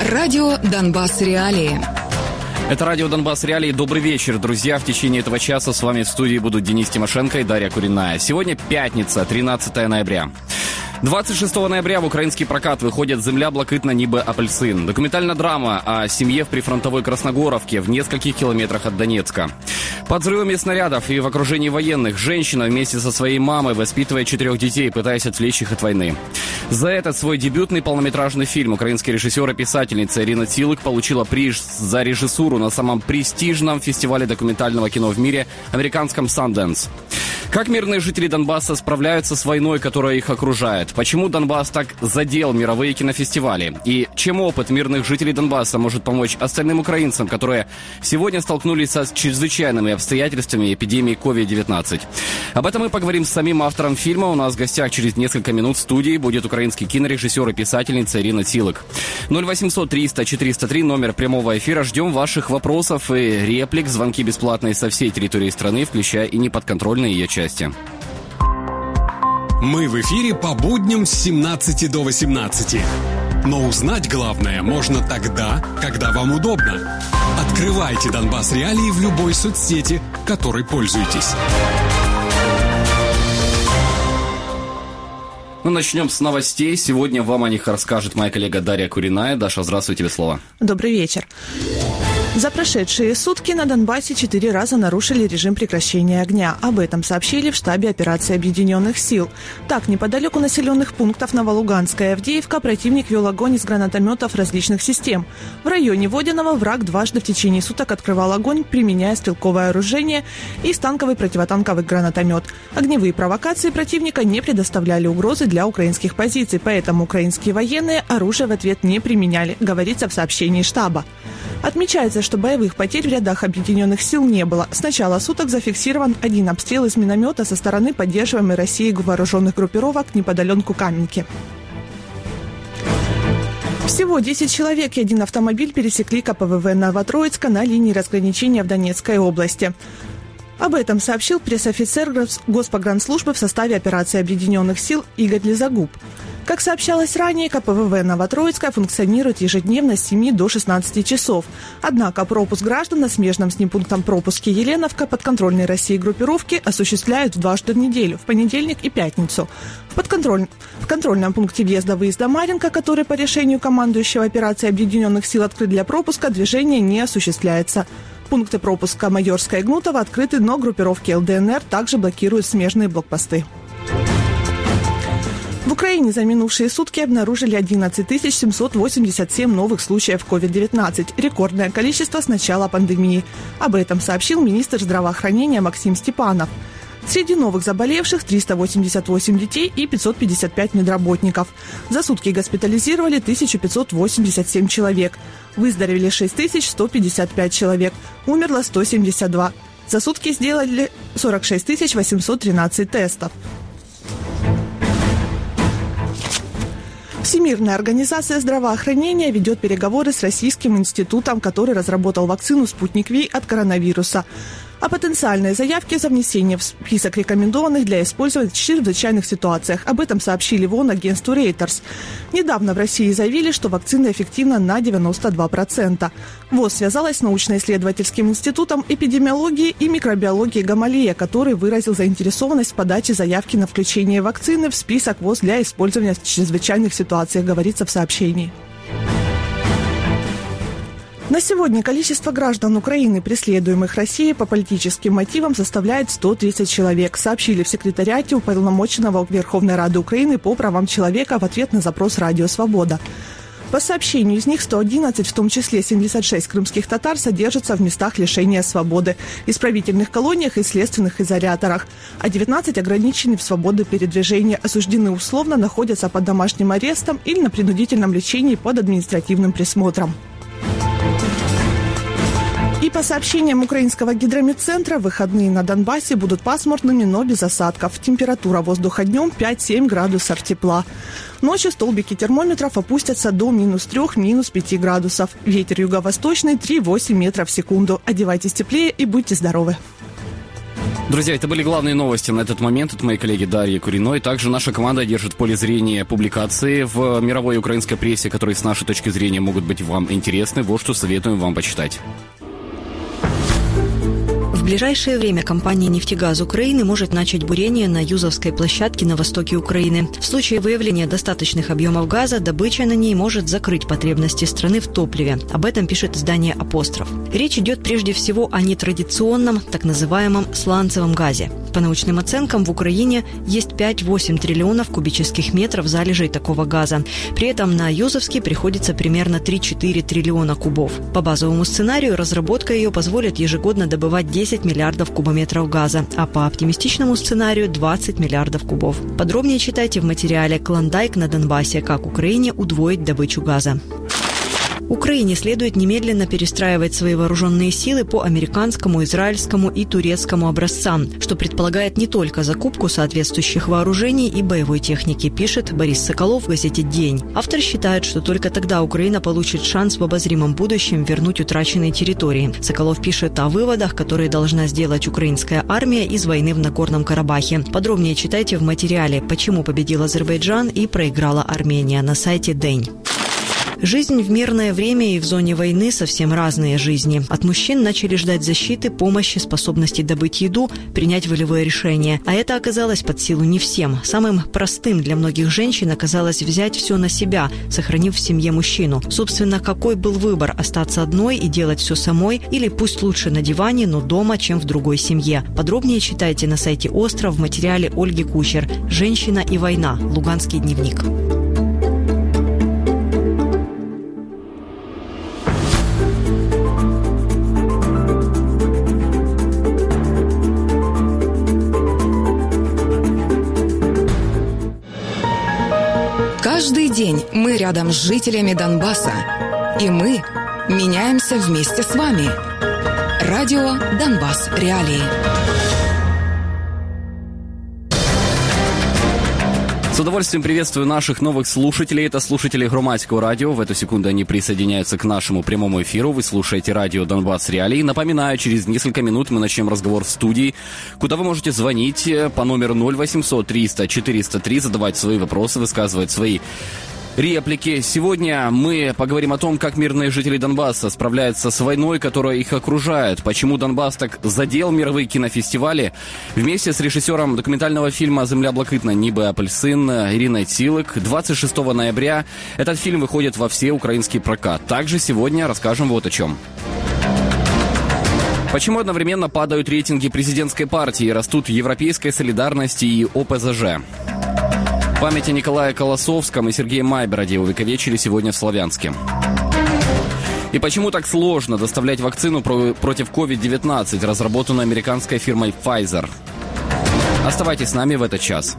Радио «Донбасс. Реалии». Это радио «Донбасс. Реалии». Добрый вечер, друзья. В течение этого часа с вами в студии будут Денис Тимошенко и Дарья Куриная. Сегодня пятница, 13 ноября. 26 ноября в украинский прокат выходит «Земля блакитна, ніби апельсин». Документальная драма о семье в прифронтовой Красногоровке в нескольких километрах от Донецка. Под взрывами снарядов и в окружении военных женщина вместе со своей мамой воспитывает 4 детей, пытаясь отвлечь их от войны. За этот свой дебютный полнометражный фильм украинский режиссер и писательница Ирина Цилик получила приз за режиссуру на самом престижном фестивале документального кино в мире – американском Sundance. Как мирные жители Донбасса справляются с войной, которая их окружает? Почему Донбасс так задел мировые кинофестивали? И чем опыт мирных жителей Донбасса может помочь остальным украинцам, которые сегодня столкнулись с чрезвычайными обстоятельствами эпидемии COVID-19? Об этом мы поговорим с самим автором фильма. У нас в гостях через несколько минут в студии будет украинский кинорежиссер и писательница Ирина Цилик. 0800 300 403, номер прямого эфира. Ждем ваших вопросов и реплик. Звонки бесплатные со всей территории страны, включая и неподконтрольные ее части. Мы в эфире по будням с 17 до 18. Но узнать главное можно тогда, когда вам удобно. Открывайте «Донбасс. Реалии» в любой соцсети, которой пользуетесь. Ну, начнем с новостей. Сегодня вам о них расскажет моя коллега Дарья Куриная. Даша, здравствуй, тебе слово. Добрый вечер. За прошедшие сутки на Донбассе 4 раза нарушили режим прекращения огня. Об этом сообщили в штабе операции Объединенных сил. Так, неподалеку населенных пунктов Новолуганская и Авдеевка противник вел огонь из гранатометов различных систем. В районе Водяного враг дважды в течение суток открывал огонь, применяя стрелковое оружие и станковый противотанковый гранатомет. Огневые провокации противника не предоставляли угрозы для украинских позиций, поэтому украинские военные оружие в ответ не применяли, говорится в сообщении штаба. Отмечается, что боевых потерь в рядах объединенных сил не было. С начала суток зафиксирован один обстрел из миномета со стороны поддерживаемой Россией вооруженных группировок неподалеку Каменки. Всего 10 человек и один автомобиль пересекли КПВВ Новотроицка на линии разграничения в Донецкой области. Об этом сообщил пресс-офицер Госпогранслужбы в составе операции Объединенных сил Игорь Лизагуб. Как сообщалось ранее, КПВВ Новотроицкая функционирует ежедневно с 7 до 16 часов. Однако пропуск граждан на смежном с ним пунктом пропуска Еленовка подконтрольной России группировки осуществляют дважды в неделю, в понедельник и пятницу. В контрольном пункте въезда-выезда Маринка, который по решению командующего операции Объединенных сил открыт для пропуска, движение не осуществляется. Пункты пропуска Майорская и Гнутова открыты, но группировки ЛДНР также блокируют смежные блокпосты. В Украине за минувшие сутки обнаружили 11 787 новых случаев COVID-19. Рекордное количество с начала пандемии. Об этом сообщил министр здравоохранения Максим Степанов. Среди новых заболевших 388 детей и 555 медработников. За сутки госпитализировали 1587 человек. Выздоровели 6155 человек. Умерло 172. За сутки сделали 46 813 тестов. Всемирная организация здравоохранения ведет переговоры с Российским институтом, который разработал вакцину «Спутник Ви» от коронавируса. О потенциальной заявке за внесение в список рекомендованных для использования в чрезвычайных ситуациях. Об этом сообщили в ООН агентству Reuters. Недавно в России заявили, что вакцина эффективна на 92%. ВОЗ связалась с научно-исследовательским институтом эпидемиологии и микробиологии Гамалея, который выразил заинтересованность в подаче заявки на включение вакцины в список ВОЗ для использования в чрезвычайных ситуациях, говорится в сообщении. На сегодня количество граждан Украины, преследуемых Россией по политическим мотивам, составляет 130 человек, сообщили в секретариате уполномоченного Верховной Рады Украины по правам человека в ответ на запрос «Радио Свобода». По сообщению, из них 111, в том числе 76 крымских татар, содержатся в местах лишения свободы, исправительных колониях и следственных изоляторах, а 19 ограничены в свободе передвижения, осуждены условно, находятся под домашним арестом или на принудительном лечении под административным присмотром. И по сообщениям украинского гидрометцентра, выходные на Донбассе будут пасмурными, но без осадков. Температура воздуха днем 5-7 градусов тепла. Ночью столбики термометров опустятся до -3, -5 градусов. Ветер юго-восточный 3,8 метров в секунду. Одевайтесь теплее и будьте здоровы. Друзья, это были главные новости на этот момент. Это мои коллеги Дарья Куриной. Также наша команда держит в поле зрения публикации в мировой и украинской прессе, которые с нашей точки зрения могут быть вам интересны. Вот что советуем вам почитать. В ближайшее время компания «Нефтегаз Украины» может начать бурение на Юзовской площадке на востоке Украины. В случае выявления достаточных объемов газа добыча на ней может закрыть потребности страны в топливе. Об этом пишет издание «Апостроф». Речь идет прежде всего о нетрадиционном, так называемом сланцевом газе. По научным оценкам, в Украине есть 5-8 триллионов кубических метров залежей такого газа. При этом на Юзовский приходится примерно 3-4 триллиона кубов. По базовому сценарию разработка ее позволит ежегодно добывать 10 миллиардов кубометров газа, а по оптимистичному сценарию 20 миллиардов кубов. Подробнее читайте в материале «Клондайк на Донбассе. Как Украине удвоить добычу газа». Украине следует немедленно перестраивать свои вооруженные силы по американскому, израильскому и турецкому образцам, что предполагает не только закупку соответствующих вооружений и боевой техники, пишет Борис Соколов в газете «День». Автор считает, что только тогда Украина получит шанс в обозримом будущем вернуть утраченные территории. Соколов пишет о выводах, которые должна сделать украинская армия из войны в Нагорном Карабахе. Подробнее читайте в материале «Почему победил Азербайджан и проиграла Армения» на сайте «День». Жизнь в мирное время и в зоне войны совсем разные жизни. От мужчин начали ждать защиты, помощи, способности добыть еду, принять волевое решение. А это оказалось под силу не всем. Самым простым для многих женщин оказалось взять все на себя, сохранив в семье мужчину. Собственно, какой был выбор – остаться одной и делать все самой, или пусть лучше на диване, но дома, чем в другой семье. Подробнее читайте на сайте «Остров» в материале Ольги Кучер «Женщина и война. Луганский дневник». Каждый день мы рядом с жителями Донбасса. И мы меняемся вместе с вами. Радио «Донбасс. Реалии». С удовольствием приветствую наших новых слушателей. Это слушатели Громадского радио. В эту секунду они присоединяются к нашему прямому эфиру. Вы слушаете радио «Донбасс. Реалии». Напоминаю, через несколько минут мы начнем разговор в студии, куда вы можете звонить по номеру 0800 300 403, задавать свои вопросы, высказывать свои реплики. Сегодня мы поговорим о том, как мирные жители Донбасса справляются с войной, которая их окружает, почему Донбасс так задел мировые кинофестивали. Вместе с режиссером документального фильма «Земля блакитна» Нибы Апельсин Ириной Цилик 26 ноября этот фильм выходит во все украинский прокат. Также сегодня расскажем вот о чем. Почему одновременно падают рейтинги президентской партии, растут европейской солидарности и ОПЗЖ? Память о Николае Колосовском и Сергее Майбороде увековечили сегодня в Славянске. И почему так сложно доставлять вакцину против COVID-19, разработанную американской фирмой Pfizer? Оставайтесь с нами в этот час.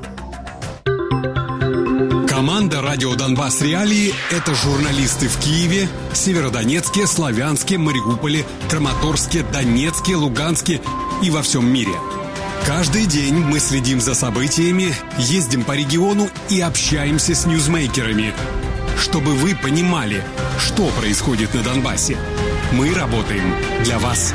Команда «Радио Донбасс. Реалии» — это журналисты в Киеве, Северодонецке, Славянске, Мариуполе, Краматорске, Донецке, Луганске и во всем мире. Каждый день мы следим за событиями, ездим по региону и общаемся с ньюзмейкерами, чтобы вы понимали, что происходит на Донбассе. Мы работаем для вас.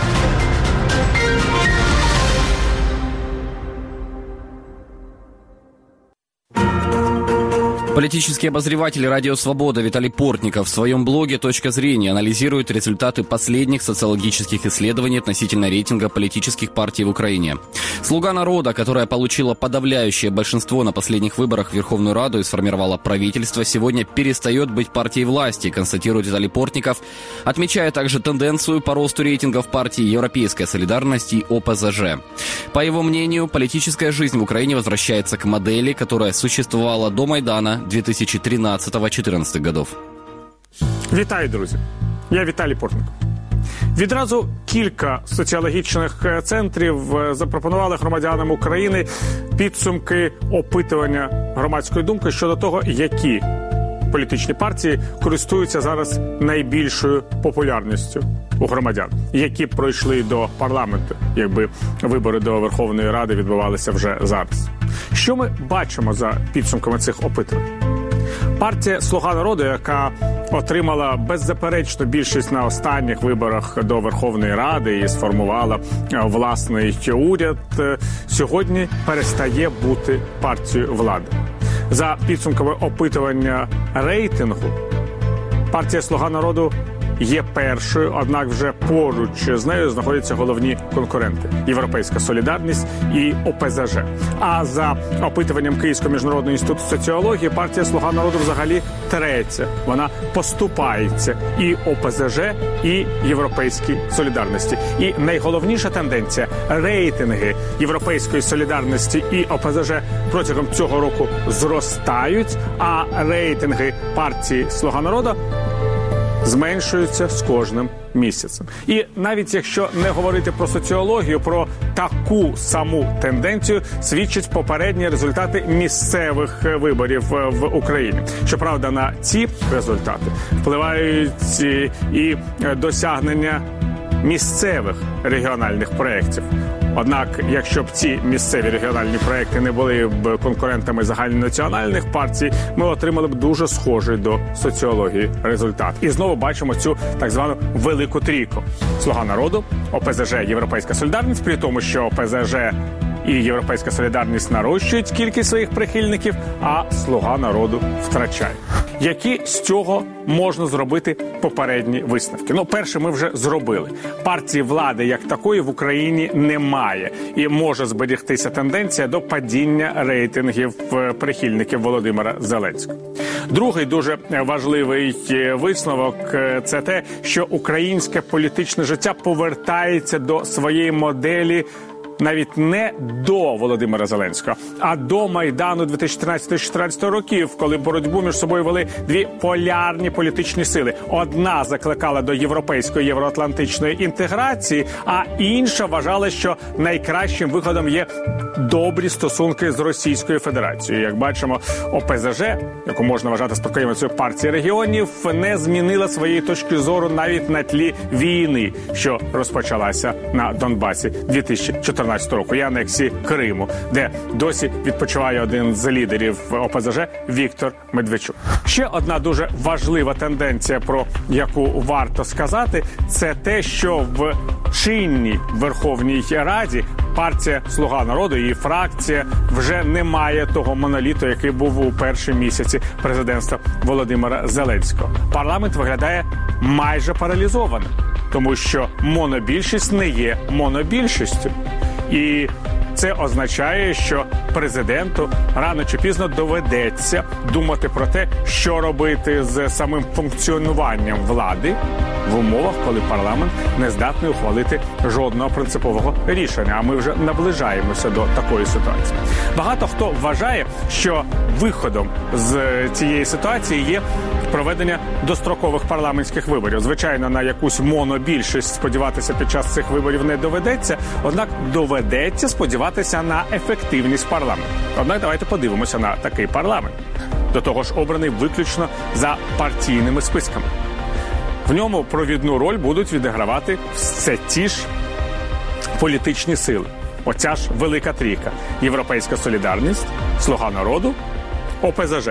Политический обозреватель «Радио Свобода» Виталий Портников в своем блоге «Точка зрения» анализирует результаты последних социологических исследований относительно рейтинга политических партий в Украине. «Слуга народа», которая получила подавляющее большинство на последних выборах в Верховную Раду и сформировала правительство, сегодня перестает быть партией власти, констатирует Виталий Портников, отмечая также тенденцию по росту рейтингов партий «Европейская солидарность» и ОПЗЖ. По его мнению, политическая жизнь в Украине возвращается к модели, которая существовала до Майдана 2013-2014 годов. Вітаю, друзі! Я Віталій Портников. Відразу кілька соціологічних центрів запропонували громадянам України підсумки опитування громадської думки щодо того, які політичні партії користуються зараз найбільшою популярністю у громадян, які пройшли до парламенту, якби вибори до Верховної Ради відбувалися вже зараз. Що ми бачимо за підсумками цих опитувань? Партія «Слуга народу», яка отримала беззаперечно більшість на останніх виборах до Верховної Ради і сформувала власний уряд, сьогодні перестає бути партією влади. За підсумками опитування рейтингу, партія «Слуга народу» є першою, однак вже поруч з нею знаходяться головні конкуренти – «Європейська солідарність» і ОПЗЖ. А за опитуванням Київського міжнародного інституту соціології, партія «Слуга народу» взагалі третя. Вона поступається і ОПЗЖ, і «Європейській солідарності». І найголовніша тенденція – рейтинги «Європейської солідарності» і ОПЗЖ протягом цього року зростають, а рейтинги партії «Слуга народу» зменшуються з кожним місяцем. І навіть якщо не говорити про соціологію, про таку саму тенденцію свідчать попередні результати місцевих виборів в Україні. Щоправда, на ці результати впливають і досягнення місцевих регіональних проєктів. Однак, якщо б ці місцеві регіональні проекти не були б конкурентами загальнонаціональних партій, ми отримали б дуже схожий до соціології результат. І знову бачимо цю так звану велику трійку. «Слуга народу», ОПЗЖ, «Європейська солідарність», при тому, що ОПЗЖ і «Європейська солідарність» нарощують кількість своїх прихильників, а «Слуга народу» втрачає. Які з цього можна зробити попередні висновки? Перше ми вже зробили. Партії влади як такої в Україні немає. І може зберігтися тенденція до падіння рейтингів прихильників Володимира Зеленського. Другий дуже важливий висновок – це те, що українське політичне життя повертається до своєї моделі навіть не до Володимира Зеленського, а до Майдану 2013-2014 років, коли боротьбу між собою вели дві полярні політичні сили. Одна закликала до європейської, євроатлантичної інтеграції, а інша вважала, що найкращим виходом є добрі стосунки з Російською Федерацією. Як бачимо, ОПЗЖ, яку можна вважати спадкоємицею партії регіонів, не змінила своєї точки зору навіть на тлі війни, що розпочалася на Донбасі 2014 року, і анексії Криму, де досі відпочиває один з лідерів ОПЗЖ Віктор Медведчук. Ще одна дуже важлива тенденція, про яку варто сказати, це те, що в чинній Верховній Раді партія «Слуга народу» і фракція вже не має того моноліту, який був у перші місяці президентства Володимира Зеленського. Парламент виглядає майже паралізованим, тому що монобільшість не є монобільшістю. І це означає, що президенту рано чи пізно доведеться думати про те, що робити з самим функціонуванням влади в умовах, коли парламент не здатний ухвалити жодного принципового рішення. А ми вже наближаємося до такої ситуації. Багато хто вважає, що виходом з цієї ситуації є проведення дострокових парламентських виборів. Звичайно, на якусь монобільшість сподіватися під час цих виборів не доведеться, однак доведеться сподіватися на ефективність парламенту. Однак давайте подивимося на такий парламент. До того ж, обраний виключно за партійними списками. В ньому провідну роль будуть відігравати все ті ж політичні сили. Оця ж велика трійка. Європейська солідарність, «Слуга народу», ОПЗЖ.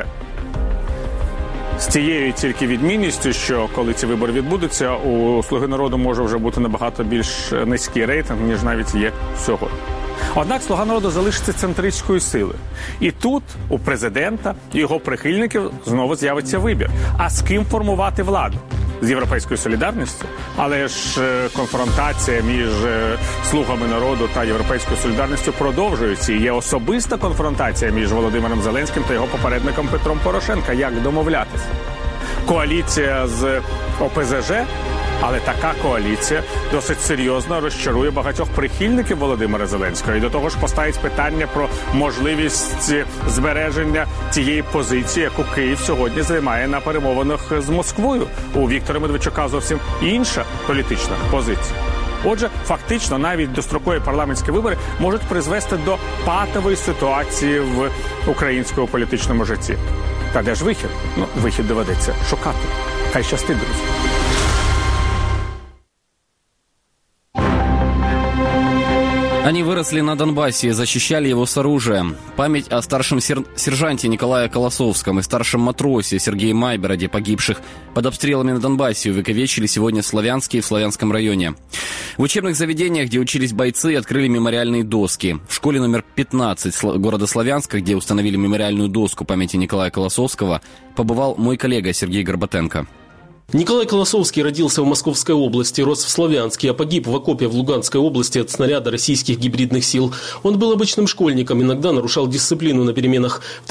З тією тільки відмінністю, що коли ці вибори відбудуться, у «Слуги народу» може вже бути набагато більш низький рейтинг, ніж навіть є сьогодні. Однак «Слуга народу» залишиться центристською силою. І тут у президента і його прихильників знову з'явиться вибір. А з ким формувати владу? З «Європейською солідарністю», але ж конфронтація між «Слугами народу» та «Європейською солідарністю» продовжується. І є особиста конфронтація між Володимиром Зеленським та його попередником Петром Порошенка. Як домовлятися? Коаліція з ОПЗЖ, але така коаліція досить серйозно розчарує багатьох прихильників Володимира Зеленського. І до того ж поставить питання про можливість збереження тієї позиції, яку Київ сьогодні займає на перемовинах з Москвою. У Віктора Медведчука зовсім інша політична позиція. Отже, фактично, навіть дострокові парламентські вибори можуть призвести до патової ситуації в українському політичному житті. Та де ж вихід? Вихід доведеться шукати. Хай щастить, друзі. Они выросли на Донбассе, защищали его с оружием. Память о старшем сержанте Николае Колосовском и старшем матросе Сергее Майбороде, погибших под обстрелами на Донбассе, увековечили сегодня в Славянске и в Славянском районе. В учебных заведениях, где учились бойцы, открыли мемориальные доски. В школе номер 15 города Славянска, где установили мемориальную доску памяти Николая Колосовского, побывал мой коллега Сергей Горбатенко. Николай Колосовский родился в Московской области, рос в Славянске, а погиб в окопе в Луганской области от снаряда российских гибридных сил. Он был обычным школьником, иногда нарушал дисциплину на переменах. В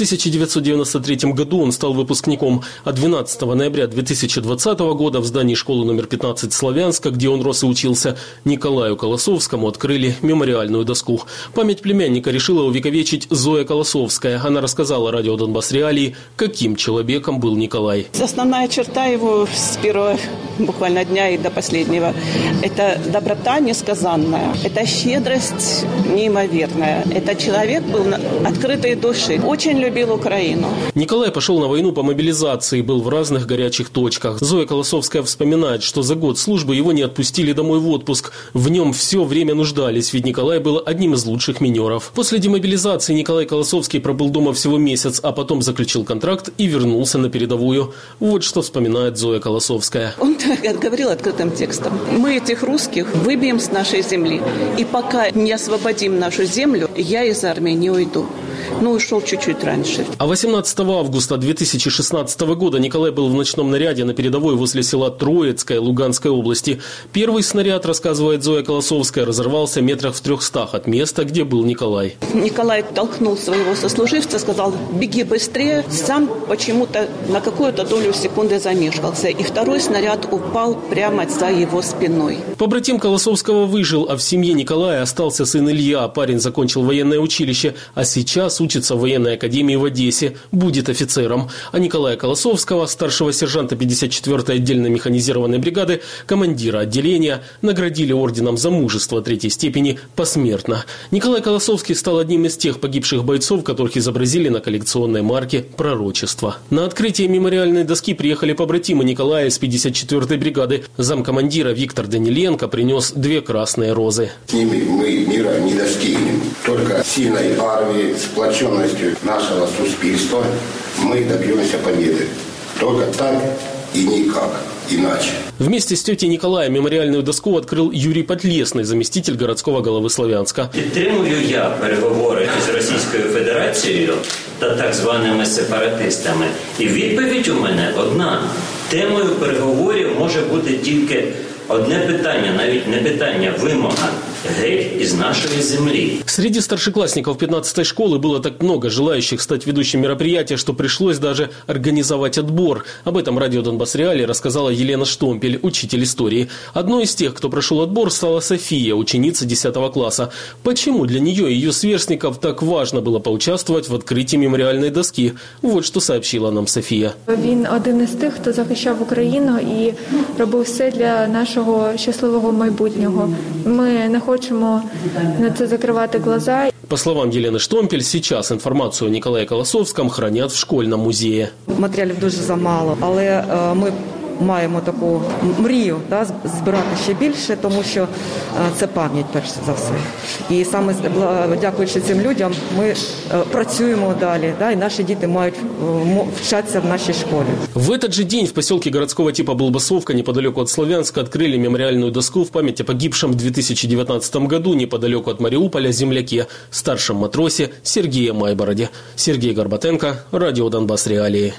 1993 году он стал выпускником, а 12 ноября 2020 года в здании школы номер 15 Славянска, где он рос и учился, Николаю Колосовскому открыли мемориальную доску. Память племянника решила увековечить Зоя Колосовская. Она рассказала радио «Донбасс Реалии», каким человеком был Николай. Основная черта его с первого буквально дня и до последнего – это доброта несказанная, это щедрость неимоверная. Это человек был открытой души, очень любил Украину. Николай пошел на войну по мобилизации, был в разных горячих точках. Зоя Колосовская вспоминает, что за год службы его не отпустили домой в отпуск. В нем все время нуждались, ведь Николай был одним из лучших минеров. После демобилизации Николай Колосовский пробыл дома всего месяц, а потом заключил контракт и вернулся на передовую. Вот что вспоминает Зоя Колосовская. Он говорил открытым текстом: мы этих русских выбьем с нашей земли, и пока не освободим нашу землю, я из армии не уйду. Но ушел чуть-чуть раньше. А 18 августа 2016 года Николай был в ночном наряде на передовой возле села Троицкое Луганской области. Первый снаряд, рассказывает Зоя Колосовская, разорвался метрах в 300 от места, где был Николай. Николай толкнул своего сослуживца, сказал: беги быстрее. Сам почему-то на какую-то долю секунды замешкался, и второй снаряд упал прямо за его спиной. Побратим Колосовского выжил, а в семье Николая остался сын Илья. Парень закончил военное училище, а сейчас учится в военной академии в Одессе, будет офицером. А Николая Колосовского, старшего сержанта 54-й отдельной механизированной бригады, командира отделения, наградили орденом за мужество 3-й степени посмертно. Николай Колосовский стал одним из тех погибших бойцов, которых изобразили на коллекционной марке «Пророчество». На открытие мемориальной доски приехали побратимы Николая из 54-й бригады. Замкомандира Виктор Даниленко принес 2 красные розы. С ними мы мира не достигнем. Только сильной армией, сплоченностью нашего суспільства мы добьемся победы. Только так и никак иначе. Вместе с тетей Николая мемориальную доску открыл Юрий Подлесный, заместитель городского голови Славянска. Підтримую я переговори з Російською Федерацією та так званими сепаратистами. І відповідь у мене одна. Темою переговорів може бути тільки одне питання, навіть не питання, вимога. Геть из нашей земли. Среди старшеклассников 15-й школы было так много желающих стать ведущим мероприятия, что пришлось даже организовать отбор. Об этом радио «Донбасс Реалии» рассказала Елена Штомпель, учитель истории. Одной из тех, кто прошел отбор, стала София, ученица 10 класса. Почему для нее и ее сверстников так важно было поучаствовать в открытии мемориальной доски? Вот что сообщила нам София. Він один із тих, хто захищав Україну і робив все для нашого щасливого майбутнього. Ми не хочемо на це закривати глаза. По словам Елены Штомпель, сейчас информацию о Николае Колосовском хранят в школьном музее. Матеріалів дуже замало, але ми маємо таку мрію збирати ще більше, тому що це пам'ять, перш за все. І саме дякуючи цим людям ми працюємо далі, і наші діти мають вчатися в нашій школі. В этот же день в поселке городского типа Болбасовка, неподалеку от Славянска, открыли мемориальную доску в память о погибшем в 2019 году неподалеку от Мариуполя земляке, старшем матросе Сергее Майбороде. Сергей Горбатенко, радио «Донбасс Реалии».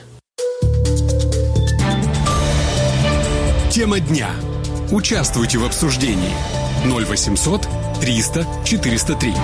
Тема дня. Участвуйте в обсуждении. 0800 300 403.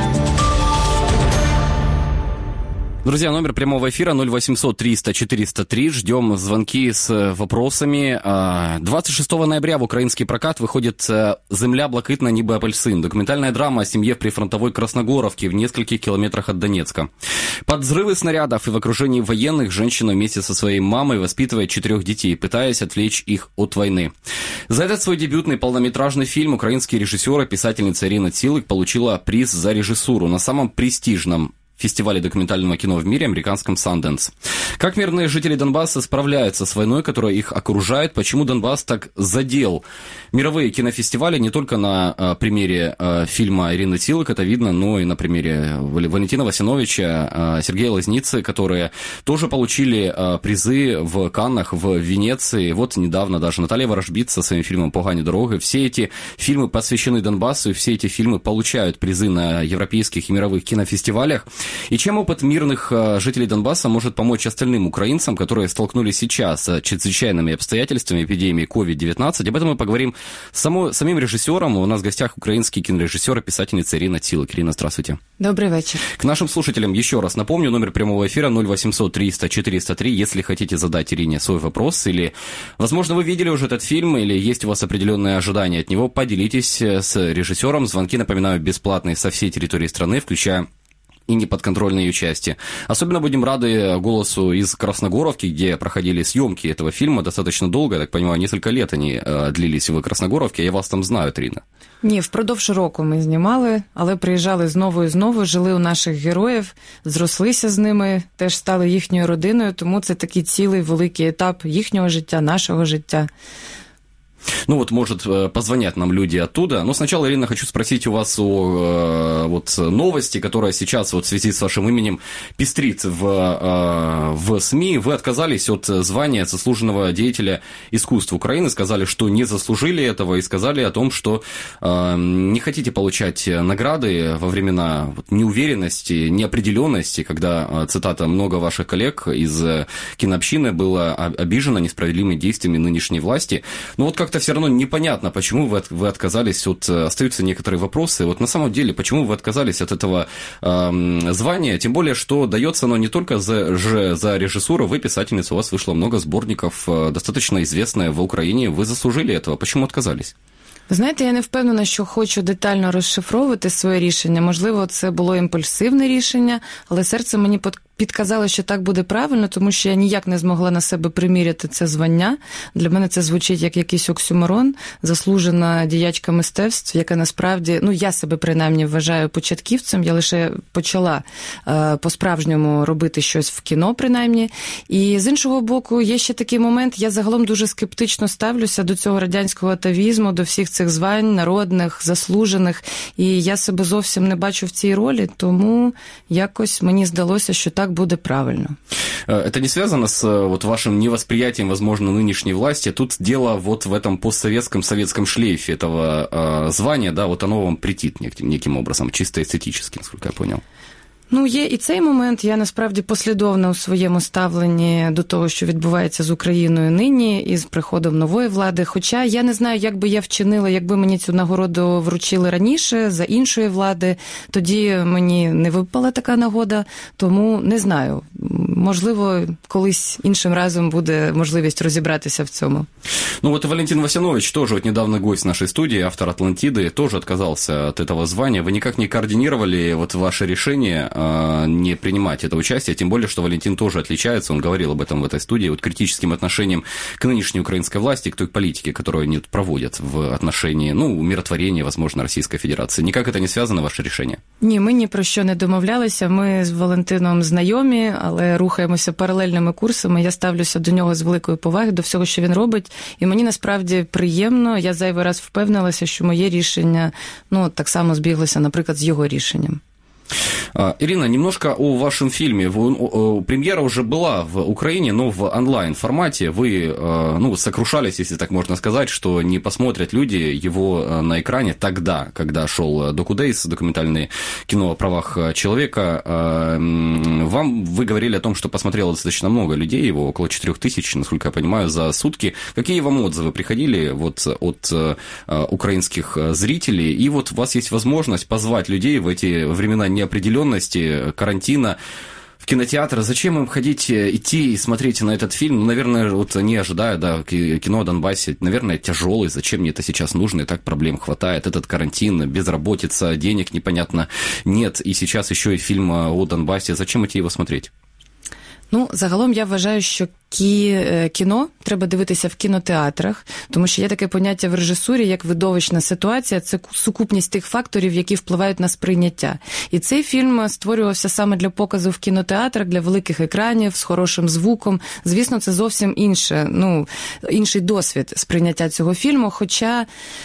Друзья, номер прямого эфира 0800 300 403. Ждем звонки с вопросами. 26 ноября в украинский прокат выходит «Земля блакитна, ніби апельсин». Документальная драма о семье в прифронтовой Красногоровке в нескольких километрах от Донецка. Под взрывы снарядов и в окружении военных женщина вместе со своей мамой воспитывает 4 детей, пытаясь отвлечь их от войны. За этот свой дебютный полнометражный фильм украинский режиссер и писательница Ирина Цилик получила приз за режиссуру на самом престижном фестивале документального кино в мире, американском Sundance. Как мирные жители Донбасса справляются с войной, которая их окружает? Почему Донбасс так задел мировые кинофестивали? Не только на примере фильма Ирины Цилик это видно, но и на примере Валентина Васиновича, Сергея Лазницы, которые тоже получили призы в Каннах, в Венеции. Вот недавно даже Наталья Ворожбит со своим фильмом «Погані дороги». Все эти фильмы посвящены Донбассу, и все эти фильмы получают призы на европейских и мировых кинофестивалях. И чем опыт мирных жителей Донбасса может помочь остальным украинцам, которые столкнулись сейчас с чрезвычайными обстоятельствами эпидемии COVID-19? Об этом мы поговорим с самим режиссером. У нас в гостях украинский кинорежиссер и писательница Ирина Цилик. Ирина, здравствуйте. Добрый вечер. К нашим слушателям еще раз напомню, номер прямого эфира 0800 300 403. Если хотите задать Ирине свой вопрос, или, возможно, вы видели уже этот фильм, или есть у вас определенные ожидания от него, поделитесь с режиссером. Звонки, напоминаю, бесплатные со всей территории страны, включая и неподконтрольные ее части. Особенно будем рады голосу из Красногоровки, где проходили съемки этого фильма достаточно долго, я так понимаю, несколько лет они длились в Красногоровке. Я вас там знаю, Ирина. Ні, впродовж року ми знімали, але приїжджали знову і знову, жили у наших героїв, зрослися з ними, теж стали їхньою родиною, тому це такий цілий великий етап їхнього життя, нашого життя. Ну вот, может, позвонят нам люди оттуда. Но сначала, Ирина, хочу спросить у вас о новости, которая сейчас в связи с вашим именем пестрит в СМИ. Вы отказались от звания заслуженного деятеля искусств Украины, сказали, что не заслужили этого, и сказали о том, что не хотите получать награды во времена неуверенности, неопределенности, когда, цитата, много ваших коллег из кинообщины было обижено несправедливыми действиями нынешней власти. Но вот как-то все равно непонятно, почему вы отказались от... Остаются некоторые вопросы. Вот на самом деле, почему вы отказались от этого звания? Тем более, что дается оно не только за режиссуру. Вы писательница, у вас вышло много сборников, достаточно известное в Украине. Вы заслужили этого. Почему отказались? Ви знаєте, я не впевнена, що хочу детально розшифровувати своє рішення. Можливо, це було імпульсивне рішення, але серце мені підказало, що так буде правильно, тому що я ніяк не змогла на себе приміряти це звання. Для мене це звучить як якийсь оксюморон, заслужена діячка мистецтв, яка насправді, ну, я себе принаймні вважаю початківцем, я лише почала по-справжньому робити щось в кіно, принаймні. І з іншого боку, є ще такий момент, я загалом дуже скептично ставлюся до цього радянського атавізму, до всіх цих звань народних, заслужених, і я себе зовсім не бачу в цій ролі, тому якось мені здалося, що так буде правильно. Это не связано с вот вашим невосприятием, возможно, нынешней власти? Тут дело вот в этом постсоветском шлейфе этого звания, да, вот оно вам претит неким образом, чисто эстетически, насколько я понял. Ну, є і цей момент. Я, насправді, послідовна у своєму ставленні до того, що відбувається з Україною нині і з приходом нової влади. Хоча я не знаю, як би я вчинила, якби мені цю нагороду вручили раніше, за іншої влади. Тоді мені не випала така нагода, тому не знаю. Можливо, колись іншим разом буде можливість розібратися в цьому. Ну вот Валентин Васинович, тоже вот недавно гость нашей студии, автор «Атлантиды», тоже отказался от этого звания. Вы никак не координировали вот ваше решение не принимать это участие, тем более, что Валентин тоже отличается, он говорил об этом в этой студии, вот критическим отношением к нынешней украинской власти, к той политике, которую они проводят в отношении, ну, умиротворения, возможно, Российской Федерации. Никак это не связано, ваше решение? Ні, ми ні про що не домовлялися, ми з Валентином знайомі, але рухаємося паралельними курсами, я ставлюся до нього з великою повагою, до всього, що він робить, і мені насправді приємно, я зайвий раз впевнилася, що моє рішення, ну, так само збіглося, наприклад, з його рішенням. Ирина, немножко о вашем фильме. Премьера уже была в Украине, но в онлайн-формате. Вы, ну, сокрушались, если так можно сказать, что не посмотрят люди его на экране тогда, когда шел Docu Days, документальное кино о правах человека. Вы говорили о том, что посмотрело достаточно много людей, его около 4000, насколько я понимаю, за сутки. Какие вам отзывы приходили вот от украинских зрителей? И вот у вас есть возможность позвать людей в эти времена неопределенности, карантина, в кинотеатр. Зачем им идти и смотреть на этот фильм? Ну, наверное, вот не ожидая, да, кино о Донбассе, наверное, тяжелый. Зачем мне это сейчас нужно? И так проблем хватает. Этот карантин, безработица, денег непонятно нет. И сейчас еще и фильм о Донбассе. Зачем идти его смотреть? Ну, загалом я вважаю, що кіно треба дивитися в кінотеатрах, тому що є таке поняття в режисурі, як видовищна ситуація, це сукупність тих факторів, які впливають на сприйняття. І цей фільм створювався саме для показу в кінотеатрах, для великих екранів, з хорошим звуком. Звісно, це зовсім інший досвід сприйняття цього фільму, хоча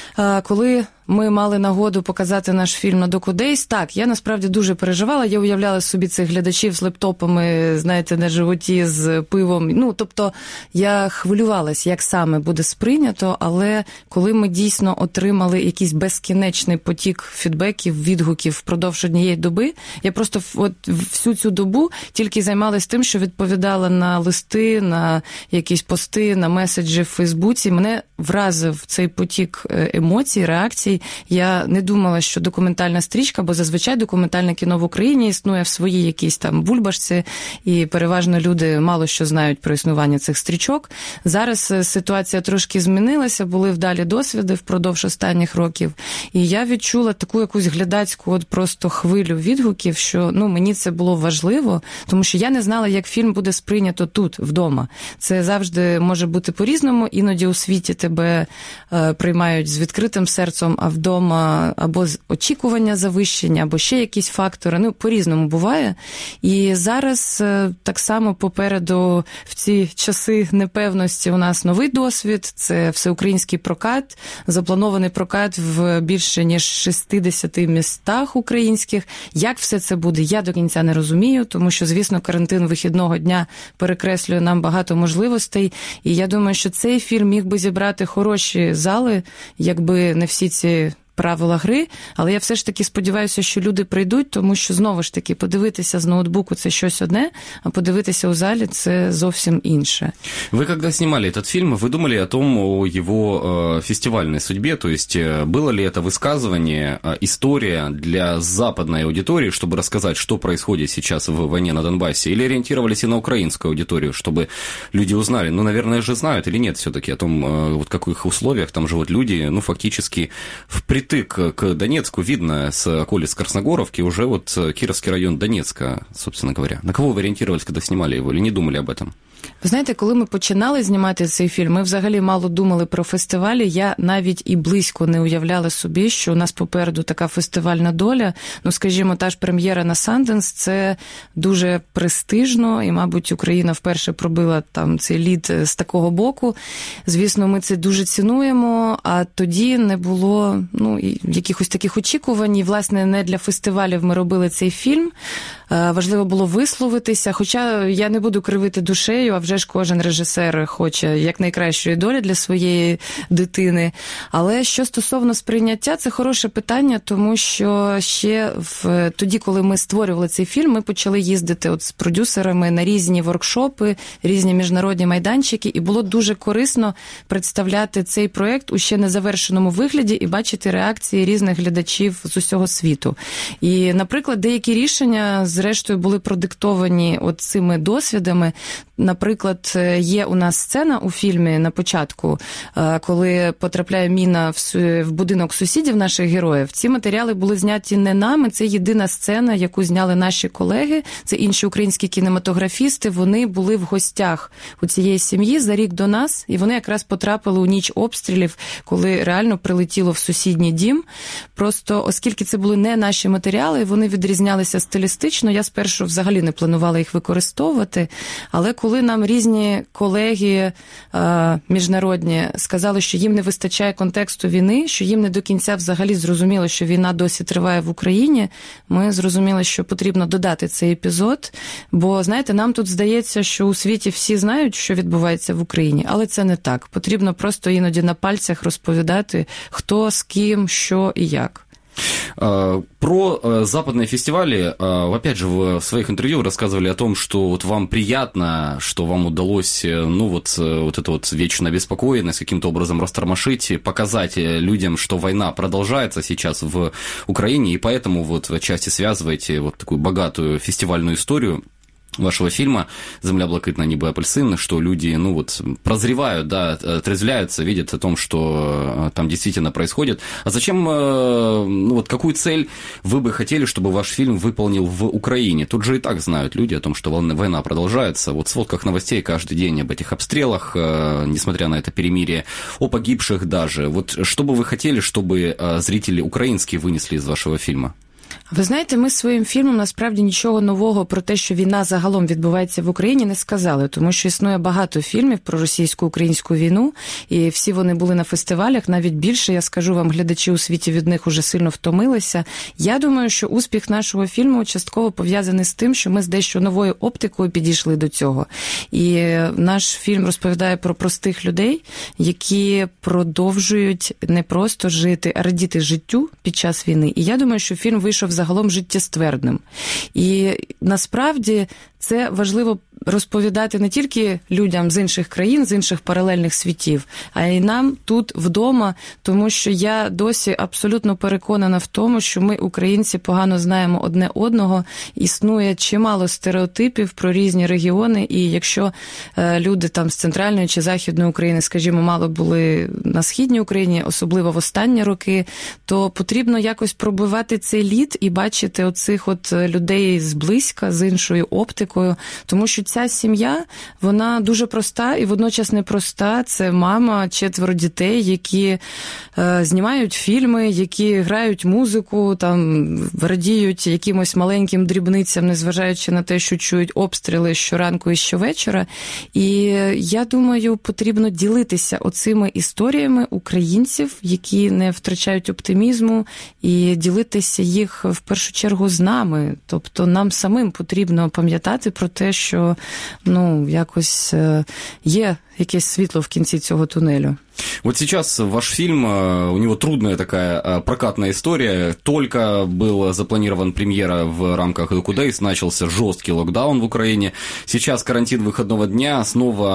коли ми мали нагоду показати наш фільм на Docu Days, так, я насправді дуже переживала, я уявляла собі цих глядачів з лептопами, знаєте, на животі з пивом, тобто я хвилювалась, як саме буде сприйнято, але коли ми дійсно отримали якийсь безкінечний потік фідбеків, відгуків впродовж однієї доби, я просто всю цю добу тільки займалась тим, що відповідала на листи, на якісь пости, на меседжі в Фейсбуці. Мене вразив цей потік емоцій, реакцій. Я не думала, що документальна стрічка, бо зазвичай документальне кіно в Україні існує в своїй якійсь там бульбашці, і переважно люди мало що знають про існування цих стрічок. Зараз ситуація трошки змінилася, були вдалі досвіди впродовж останніх років, і я відчула таку якусь глядацьку просто хвилю відгуків, що мені це було важливо, тому що я не знала, як фільм буде сприйнято тут, вдома. Це завжди може бути по-різному, іноді у світі тебе приймають з відкритим серцем, а вдома або очікування завищення, або ще якісь фактори. По-різному буває. І зараз так само попереду в ці часи непевності у нас новий досвід. Це всеукраїнський прокат, запланований прокат в більше ніж 60 містах українських. Як все це буде, я до кінця не розумію, тому що, звісно, карантин вихідного дня перекреслює нам багато можливостей. І я думаю, що цей фільм міг би зібрати хороші зали, якби не всі ці правила гри, але я все ж таки сподіваюся, що люди прийдуть, тому що, знову ж таки, подивитися з ноутбуку – це щось одне, а подивитися у залі – це зовсім інше. Вы, когда снимали этот фильм, вы думали о том, о его фестивальной судьбе, то есть было ли это высказывание, история для западной аудитории, чтобы рассказать, что происходит сейчас в войне на Донбассе, или ориентировались и на украинскую аудиторию, чтобы люди узнали, наверное же знают или нет все-таки о том, в каких условиях там живут люди, фактически впритык к Донецку видно с околиц Красногоровки, уже Кировский район Донецка, собственно говоря. На кого вы ориентировались, когда снимали его, или не думали об этом? Ви знаєте, коли ми починали знімати цей фільм, ми взагалі мало думали про фестивалі. Я навіть і близько не уявляла собі, що у нас попереду така фестивальна доля. Скажімо, та ж прем'єра на Санденс – це дуже престижно, і, мабуть, Україна вперше пробила там цей лід з такого боку. Звісно, ми це дуже цінуємо, а тоді не було якихось таких очікувань. І, власне, не для фестивалів ми робили цей фільм. Важливо було висловитися, хоча я не буду кривити душею, а вже ж кожен режисер хоче якнайкращої долі для своєї дитини. Але що стосовно сприйняття, це хороше питання, тому що ще тоді, коли ми створювали цей фільм, ми почали їздити з продюсерами на різні воркшопи, різні міжнародні майданчики, і було дуже корисно представляти цей проєкт у ще незавершеному вигляді і бачити реакції різних глядачів з усього світу. І, наприклад, деякі рішення, зрештою, були продиктовані цими досвідами. Наприклад, є у нас сцена у фільмі на початку, коли потрапляє міна в будинок сусідів наших героїв. Ці матеріали були зняті не нами, це єдина сцена, яку зняли наші колеги, це інші українські кінематографісти, вони були в гостях у цієї сім'ї за рік до нас, і вони якраз потрапили у ніч обстрілів, коли реально прилетіло в сусідній дім. Просто, оскільки це були не наші матеріали, вони відрізнялися стилістично, я спершу взагалі не планувала їх використовувати, але коли нам різні колеги міжнародні сказали, що їм не вистачає контексту війни, що їм не до кінця взагалі зрозуміло, що війна досі триває в Україні, ми зрозуміли, що потрібно додати цей епізод, бо, знаєте, нам тут здається, що у світі всі знають, що відбувається в Україні, але це не так. Потрібно просто іноді на пальцях розповідати, хто, з ким, що і як. Про западные фестивали, опять же, в своих интервью вы рассказывали о том, что вам приятно, что вам удалось, эту вечную обеспокоенность каким-то образом растормошить, показать людям, что война продолжается сейчас в Украине, и поэтому в части связываете такую богатую фестивальную историю вашего фильма «Земля блакитная, небо апельсин», что люди, ну вот, прозревают, да, отрезвляются, видят о том, что там действительно происходит. А зачем, ну вот, какую цель вы бы хотели, чтобы ваш фильм выполнил в Украине? Тут же и так знают люди о том, что война продолжается. Вот в сводках новостей каждый день об этих обстрелах, несмотря на это перемирие, о погибших даже. Вот что бы вы хотели, чтобы зрители украинские вынесли из вашего фильма? Ви знаєте, ми своїм фільмом насправді нічого нового про те, що війна загалом відбувається в Україні, не сказали, тому що існує багато фільмів про російсько-українську війну, і всі вони були на фестивалях, навіть більше, я скажу вам, глядачі у світі від них уже сильно втомилися. Я думаю, що успіх нашого фільму частково пов'язаний з тим, що ми з дещо новою оптикою підійшли до цього. І наш фільм розповідає про простих людей, які продовжують не просто жити, а радіти життю під час війни. І я думаю, що фільм вийшов загалом життєствердним. І насправді це важливо розповідати не тільки людям з інших країн, з інших паралельних світів, а й нам тут вдома, тому що я досі абсолютно переконана в тому, що ми, українці, погано знаємо одне одного, існує чимало стереотипів про різні регіони, і якщо люди там з центральної чи західної України, скажімо, мало були на східній Україні, особливо в останні роки, то потрібно якось пробивати цей лід і бачити оцих от людей зблизька, з іншою оптикою, тому що ця сім'я, вона дуже проста і водночас непроста. Це мама, 4 дітей, які знімають фільми, які грають музику, там радіють якимось маленьким дрібницям, незважаючи на те, що чують обстріли щоранку і щовечора. І я думаю, потрібно ділитися оцими історіями українців, які не втрачають оптимізму, і ділитися їх в першу чергу з нами. Тобто нам самим потрібно пам'ятати про те, що, ну, якось є якесь світло в кінці цього туннелю. Вот сейчас ваш фильм, у него трудная такая прокатная история. Только была запланирована премьера в рамках Docu Days, начался жесткий локдаун в Украине. Сейчас карантин выходного дня,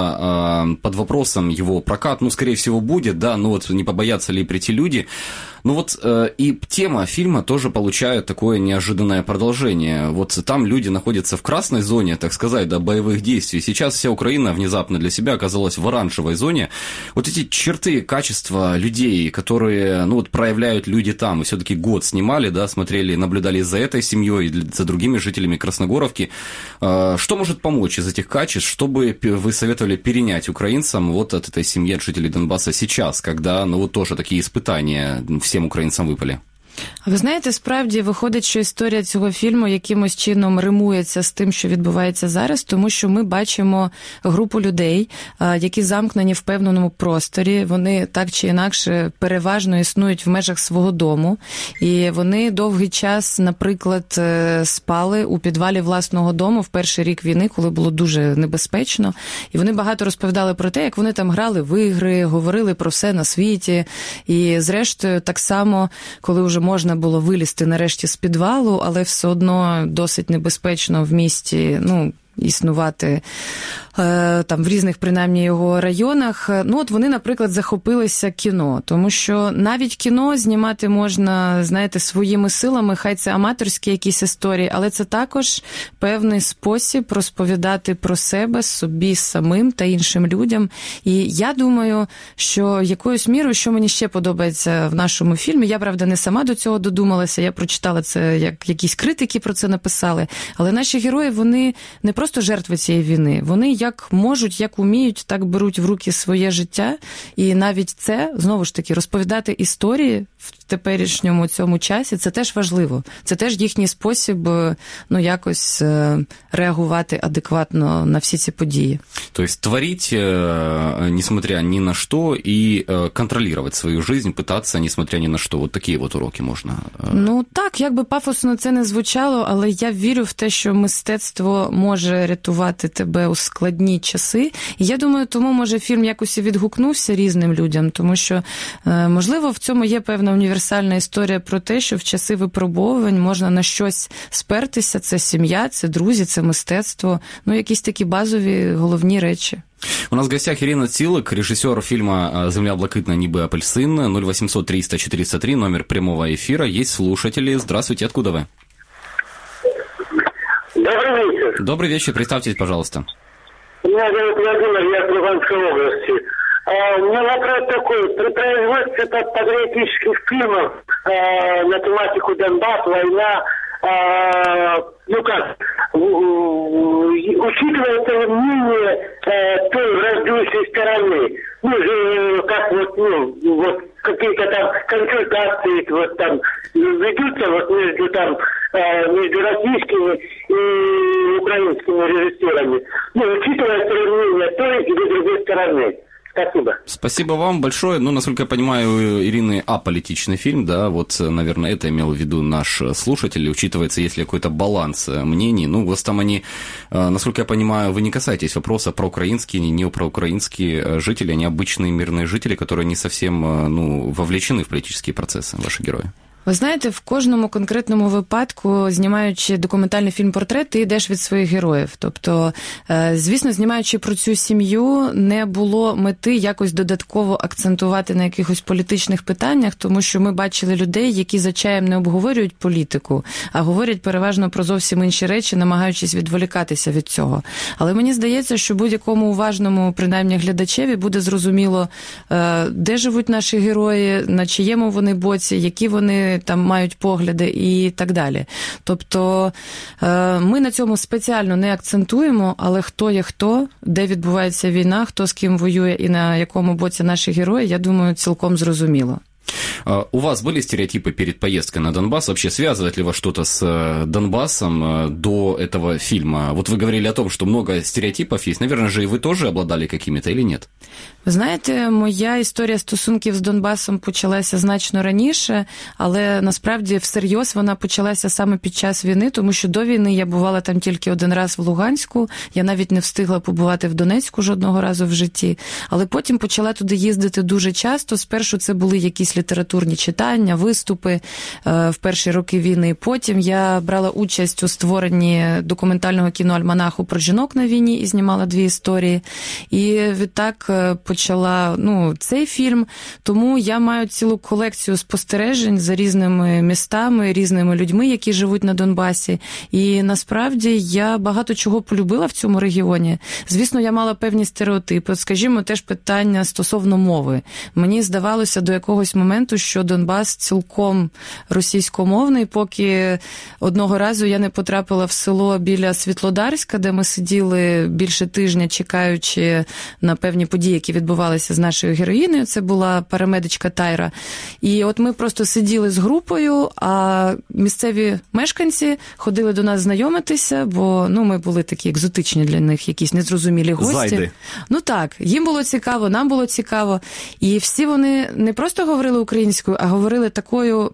снова под вопросом его прокат. Ну, скорее всего, будет, да, но вот не побоятся ли прийти люди. Ну вот и тема фильма тоже получает такое неожиданное продолжение. Вот там люди находятся в красной зоне, так сказать, да, боевых действий. Сейчас вся Украина внезапно для себя оказалась в оранжевой зоне. Вот эти черты, качества людей, которые, ну вот, проявляют люди там, и все-таки год снимали, да, смотрели, наблюдали за этой семьей, за другими жителями Красногоровки. Что может помочь из этих качеств, чтобы вы советовали перенять украинцам вот от этой семьи, от жителей Донбасса сейчас, когда, ну вот тоже такие испытания всем українцям випали? Ви знаєте, справді виходить, що історія цього фільму якимось чином римується з тим, що відбувається зараз, тому що ми бачимо групу людей, які замкнені в певному просторі, вони так чи інакше переважно існують в межах свого дому, і вони довгий час, наприклад, спали у підвалі власного дому в перший рік війни, коли було дуже небезпечно, і вони багато розповідали про те, як вони там грали в ігри, говорили про все на світі, і зрештою так само, коли вже можна було вилізти нарешті з підвалу, але все одно досить небезпечно в місті, ну, існувати там в різних, принаймні, його районах. Ну, от вони, наприклад, захопилися кіно, тому що навіть кіно знімати можна, знаєте, своїми силами, хай це аматорські якісь історії, але це також певний спосіб розповідати про себе, собі самим та іншим людям. І я думаю, що якоюсь мірою, що мені ще подобається в нашому фільмі, я, правда, не сама до цього додумалася, я прочитала це, як якісь критики про це написали, але наші герої, вони не просто жертви цієї війни, вони як можуть, як уміють, так беруть в руки своє життя, і навіть це, знову ж таки, розповідати історії в теперішньому цьому часі, це теж важливо. Це теж їхній спосіб, ну, якось реагувати адекватно на всі ці події. Тобто творить, несмотря ни на что, и контролировать свою жизнь, пытаться, несмотря ни на что. Вот такі от уроки можна. Ну так, як би пафосно це не звучало, але я вірю в те, що мистецтво може рятувати тебе у складні часи. І я думаю, тому, може, фільм якось і відгукнувся різним людям, тому що, можливо, в цьому є певна універсальна історія про те, що в часи випробовувань можна на щось спертися. Це сім'я, це друзі, це мистецтво. Ну, якісь такі базові, головні речі. У нас в гостях Ирина Цилик, режиссер фильма «Земля блакитная, небо апельсин», 0800 300 403, номер прямого эфира. Есть слушатели. Здравствуйте, откуда вы? Добрый вечер. Добрый вечер, представьтесь, пожалуйста. Меня зовут Владимир, я из Луганской области. У меня вопрос такой. При производстве патриотических фильмов на тематику Донбасс, война, учитывается ли мнение той враждующей стороны? Какие-то там консультации ведутся между российскими и украинскими режиссерами. Учитывается ли мнение той или другой стороны? Спасибо. Спасибо вам большое. Насколько я понимаю, у Ирины аполитичный фильм, да, наверное, это имел в виду наш слушатель, учитывается, если какой-то баланс мнений, там они, насколько я понимаю, вы не касаетесь вопроса проукраинские, не проукраинские жители, они обычные мирные жители, которые не совсем, вовлечены в политические процессы, ваши герои. Ви знаєте, в кожному конкретному випадку, знімаючи документальний фільм-портрет, ти йдеш від своїх героїв. Тобто, звісно, знімаючи про цю сім'ю, не було мети якось додатково акцентувати на якихось політичних питаннях, тому що ми бачили людей, які за чаєм не обговорюють політику, а говорять переважно про зовсім інші речі, намагаючись відволікатися від цього. Але мені здається, що будь-якому уважному, принаймні, глядачеві буде зрозуміло, де живуть наші герої, на чиєму вони боці, які вони там мають погляди і так далі. Тобто ми на цьому спеціально не акцентуємо, але хто є хто, де відбувається війна, хто з ким воює і на якому боці наші герої, я думаю, цілком зрозуміло. У вас были стереотипы перед поездкой на Донбасс? Вообще связывает ли вас что-то с Донбассом до этого фильма? Вы говорили о том, что много стереотипов есть. Наверное же и вы тоже обладали какими-то или нет? Ви знаєте, моя історія стосунків з Донбасом почалася значно раніше, але насправді всерйоз вона почалася саме під час війни, тому що до війни я бувала там тільки один раз в Луганську, я навіть не встигла побувати в Донецьку жодного разу в житті, але потім почала туди їздити дуже часто. Спершу це були якісь літературні читання, виступи в перші роки війни. Потім я брала участь у створенні документального кіноальманаху про жінок на війні і знімала 2 історії. І відтак почала цей фільм. Тому я маю цілу колекцію спостережень за різними містами, різними людьми, які живуть на Донбасі. І насправді я багато чого полюбила в цьому регіоні. Звісно, я мала певні стереотипи. Скажімо, теж питання стосовно мови. Мені здавалося до якогось моменту, що Донбас цілком російськомовний, поки одного разу я не потрапила в село біля Світлодарська, де ми сиділи більше тижня, чекаючи на певні події, які відбувалися з нашою героїною. Це була парамедичка Тайра. І от ми просто сиділи з групою, а місцеві мешканці ходили до нас знайомитися, бо ми були такі екзотичні для них, якісь незрозумілі гості. Зайди. Так, їм було цікаво, нам було цікаво. І всі вони не просто говорили українською, а говорили такою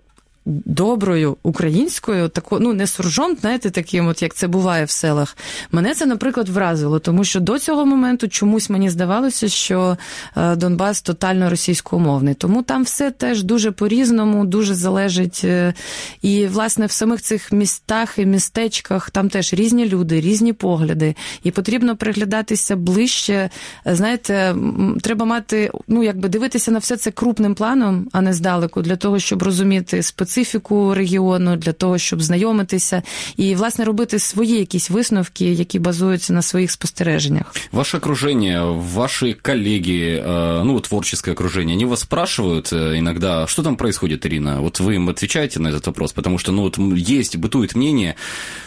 доброю українською, не суржом, знаєте, таким, як це буває в селах. Мене це, наприклад, вразило, тому що до цього моменту чомусь мені здавалося, що Донбас тотально російськомовний. Тому там все теж дуже по-різному, дуже залежить. І, власне, в самих цих містах і містечках там теж різні люди, різні погляди. І потрібно приглядатися ближче. Знаєте, треба мати, дивитися на все це крупним планом, а не здалеку, для того, щоб розуміти специфіку регіону, для того, щоб знайомитися і, власне, робити свої якісь висновки, які базуються на своїх спостереженнях. Ваше окружение, ваши коллеги, творческое окружение, они вас спрашивают иногда, что там происходит, Ирина? Вы им отвечаете на этот вопрос, потому что, бытует мнение,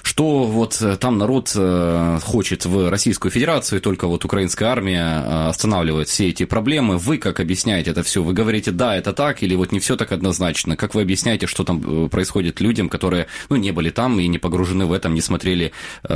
что там народ хочет в Российскую Федерацию, только украинская армия останавливает все эти проблемы. Вы как объясняете это все? Вы говорите, да, это так, или не все так однозначно? Как вы объясняете, что там происходит людям, которые, не были там и не погружены в этом, не смотрели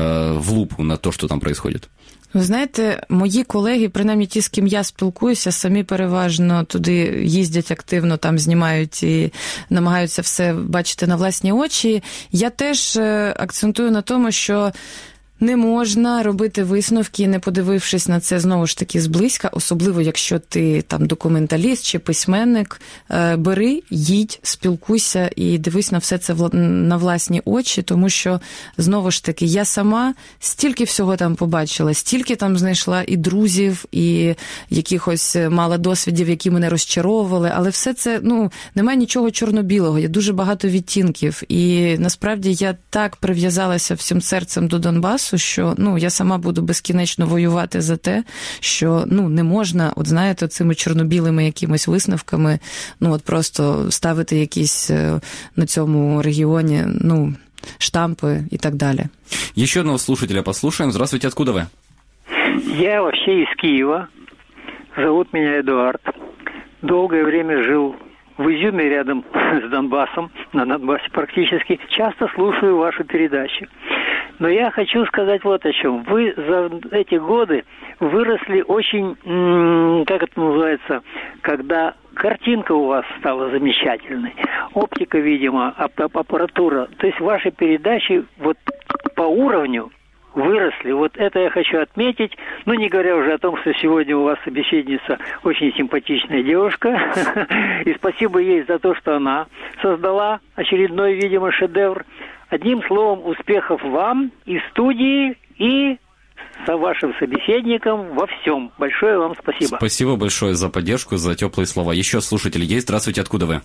в лупу на то, что там происходит? Ви знаєте, мої колеги, принаймні ті, з ким я спілкуюся, самі переважно туди їздять активно, там знімають і намагаються все бачити на власні очі. Я теж акцентую на тому, що Не можна робити висновки, не подивившись на це знову ж таки зблизька, особливо якщо ти там документаліст чи письменник. Бери, їдь, спілкуйся і дивись на все це на власні очі, тому що, знову ж таки, я сама стільки всього там побачила, стільки там знайшла і друзів, і якихось мала досвідів, які мене розчаровували, але все це, немає нічого чорно-білого, є дуже багато відтінків, і насправді я так прив'язалася всім серцем до Донбасу, що, я сама буду безкінечно воювати за те, що, не можна, знаєте, цими чорно-білими якимись висновками, просто ставити якісь на цьому регіоні, штампы и так далее. Еще одного слушателя послушаем. Здравствуйте, откуда вы? Я вообще из Киева. Зовут меня Эдуард. Долгое время жил в Изюме рядом с Донбассом, на Донбассе практически. Часто слушаю вашу передачу. Но я хочу сказать вот о чем. Вы за эти годы выросли очень, как это называется, когда картинка у вас стала замечательной. Оптика, видимо, аппаратура. То есть ваши передачи вот по уровню выросли. Вот это я хочу отметить. Не говоря уже о том, что сегодня у вас собеседница очень симпатичная девушка. И спасибо ей за то, что она создала очередной, видимо, шедевр. Одним словом, успехов вам и студии, и со вашим собеседником во всем. Большое вам спасибо. Спасибо большое за поддержку, за теплые слова. Еще слушатель есть. Здравствуйте, откуда вы?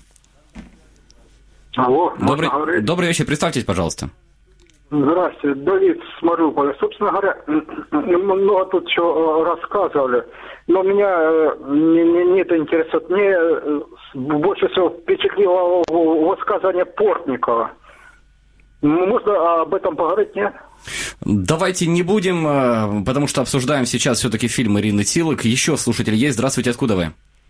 Алло, добрый вечер, представьтесь, пожалуйста. Здравствуйте, Давид с Мариуполя. Собственно говоря, много тут что рассказывали, но меня не это интересует. Мне больше всего впечатлило высказывание Портникова. Можно об этом поговорить, нет? Давайте не будем, потому что обсуждаем сейчас все-таки фильм Ирины Цилик. Еще слушатель есть. Здравствуйте, откуда вы?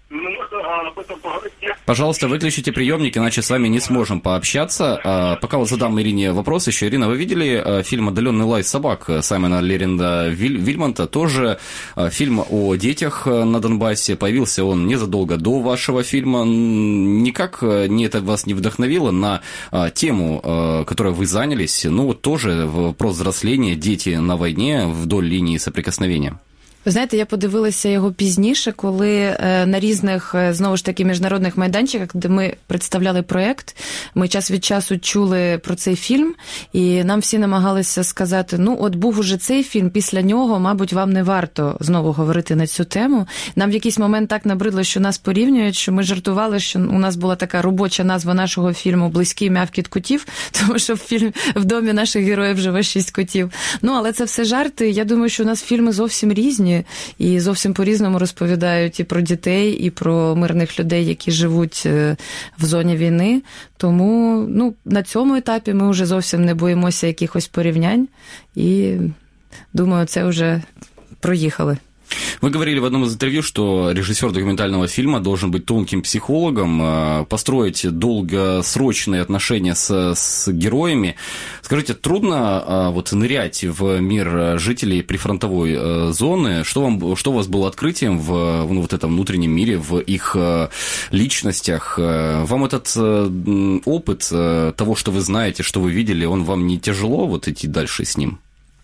Пожалуйста, выключите приемник, иначе с вами не сможем пообщаться. Пока вот задам Ирине вопрос еще. Ирина, вы видели фильм «Отдаленный лай собак» Саймона Леринда Вильмонта? Тоже фильм о детях на Донбассе. Появился он незадолго до вашего фильма. Никак это вас не вдохновило на тему, которой вы занялись? Тоже про взросление, дети на войне вдоль линии соприкосновения. Ви знаєте, я подивилася його пізніше, коли на різних, знову ж таки, міжнародних майданчиках, де ми представляли проєкт, ми час від часу чули про цей фільм, і нам всі намагалися сказати, от був уже цей фільм, після нього, мабуть, вам не варто знову говорити на цю тему. Нам в якийсь момент так набридло, що нас порівнюють, що ми жартували, що у нас була така робоча назва нашого фільму «Близький мявкіт котів», тому що в домі наших героїв живе 6 котів. Але це все жарти. Я думаю, що у нас фільми зовсім різні. І зовсім по-різному розповідають і про дітей, і про мирних людей, які живуть в зоні війни. Тому на цьому етапі ми вже зовсім не боїмося якихось порівнянь. І, думаю, це вже проїхали. Вы говорили в одном из интервью, что режиссер документального фильма должен быть тонким психологом, построить долгосрочные отношения с героями. Скажите, трудно нырять в мир жителей прифронтовой зоны? Что у вас было открытием в этом внутреннем мире, в их личностях? Вам этот опыт того, что вы знаете, что вы видели, он вам не тяжело идти дальше с ним?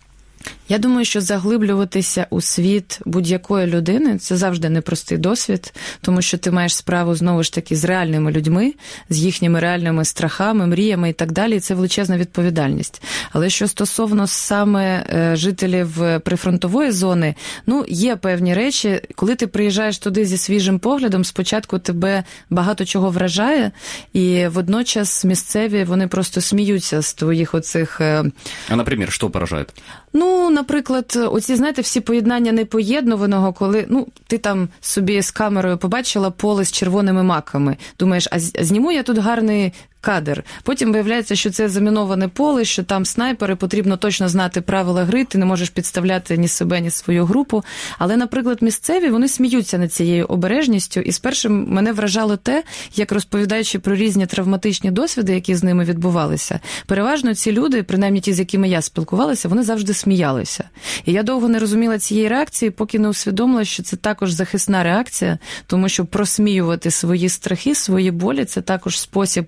Я думаю, що заглиблюватися у світ будь-якої людини – це завжди непростий досвід, тому що ти маєш справу, знову ж таки, з реальними людьми, з їхніми реальними страхами, мріями і так далі, і це величезна відповідальність. Але що стосовно саме жителів прифронтової зони, є певні речі, коли ти приїжджаєш туди зі свіжим поглядом, спочатку тебе багато чого вражає, і водночас місцеві, вони просто сміються з твоїх оцих... А, наприклад, що поражає? Наприклад, оці, знаєте, всі поєднання непоєднуваного, коли, ти там собі з камерою побачила поле з червоними маками. Думаєш, а зніму я тут гарний кадр. Потім виявляється, що це заміноване поле, що там снайпери, потрібно точно знати правила гри, ти не можеш підставляти ні себе, ні свою групу. Але, наприклад, місцеві, вони сміються над цією обережністю, і спершу мене вражало те, як розповідаючи про різні травматичні досвіди, які з ними відбувалися, переважно ці люди, принаймні ті, з якими я спілкувалася, вони завжди сміялися. І я довго не розуміла цієї реакції, поки не усвідомила, що це також захисна реакція, тому що просміювати свої страхи, свої болі – це також спосіб,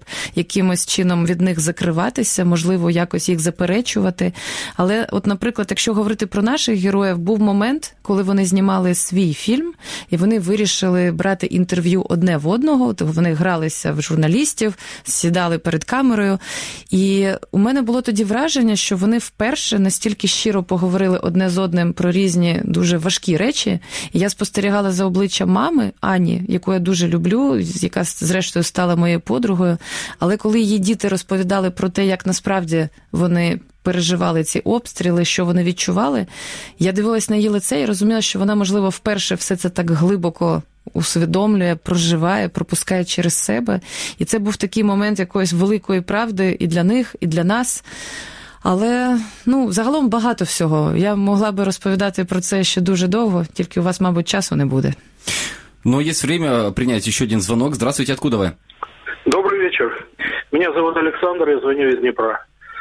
якимось чином від них закриватися, можливо, якось їх заперечувати. Але от, наприклад, якщо говорити про наших героїв, був момент, коли вони знімали свій фільм, і вони вирішили брати інтерв'ю одне в одного, то вони гралися в журналістів, сідали перед камерою. І у мене було тоді враження, що вони вперше настільки щиро поговорили одне з одним про різні дуже важкі речі. І я спостерігала за обличчям мами Ані, яку я дуже люблю, яка, зрештою, стала моєю подругою. Але коли її діти розповідали про те, як насправді вони переживали ці обстріли, що вони відчували, я дивилась на її лице і розуміла, що вона, можливо, вперше все це так глибоко усвідомлює, проживає, пропускає через себе. І це був такий момент якоїсь великої правди і для них, і для нас. Але, загалом багато всього. Я могла би розповідати про це ще дуже довго, тільки у вас, мабуть, часу не буде. Но есть время принять еще один звонок. Здравствуйте, откуда вы? Добрый вечер. Меня зовут Александр, я звоню из Днепра.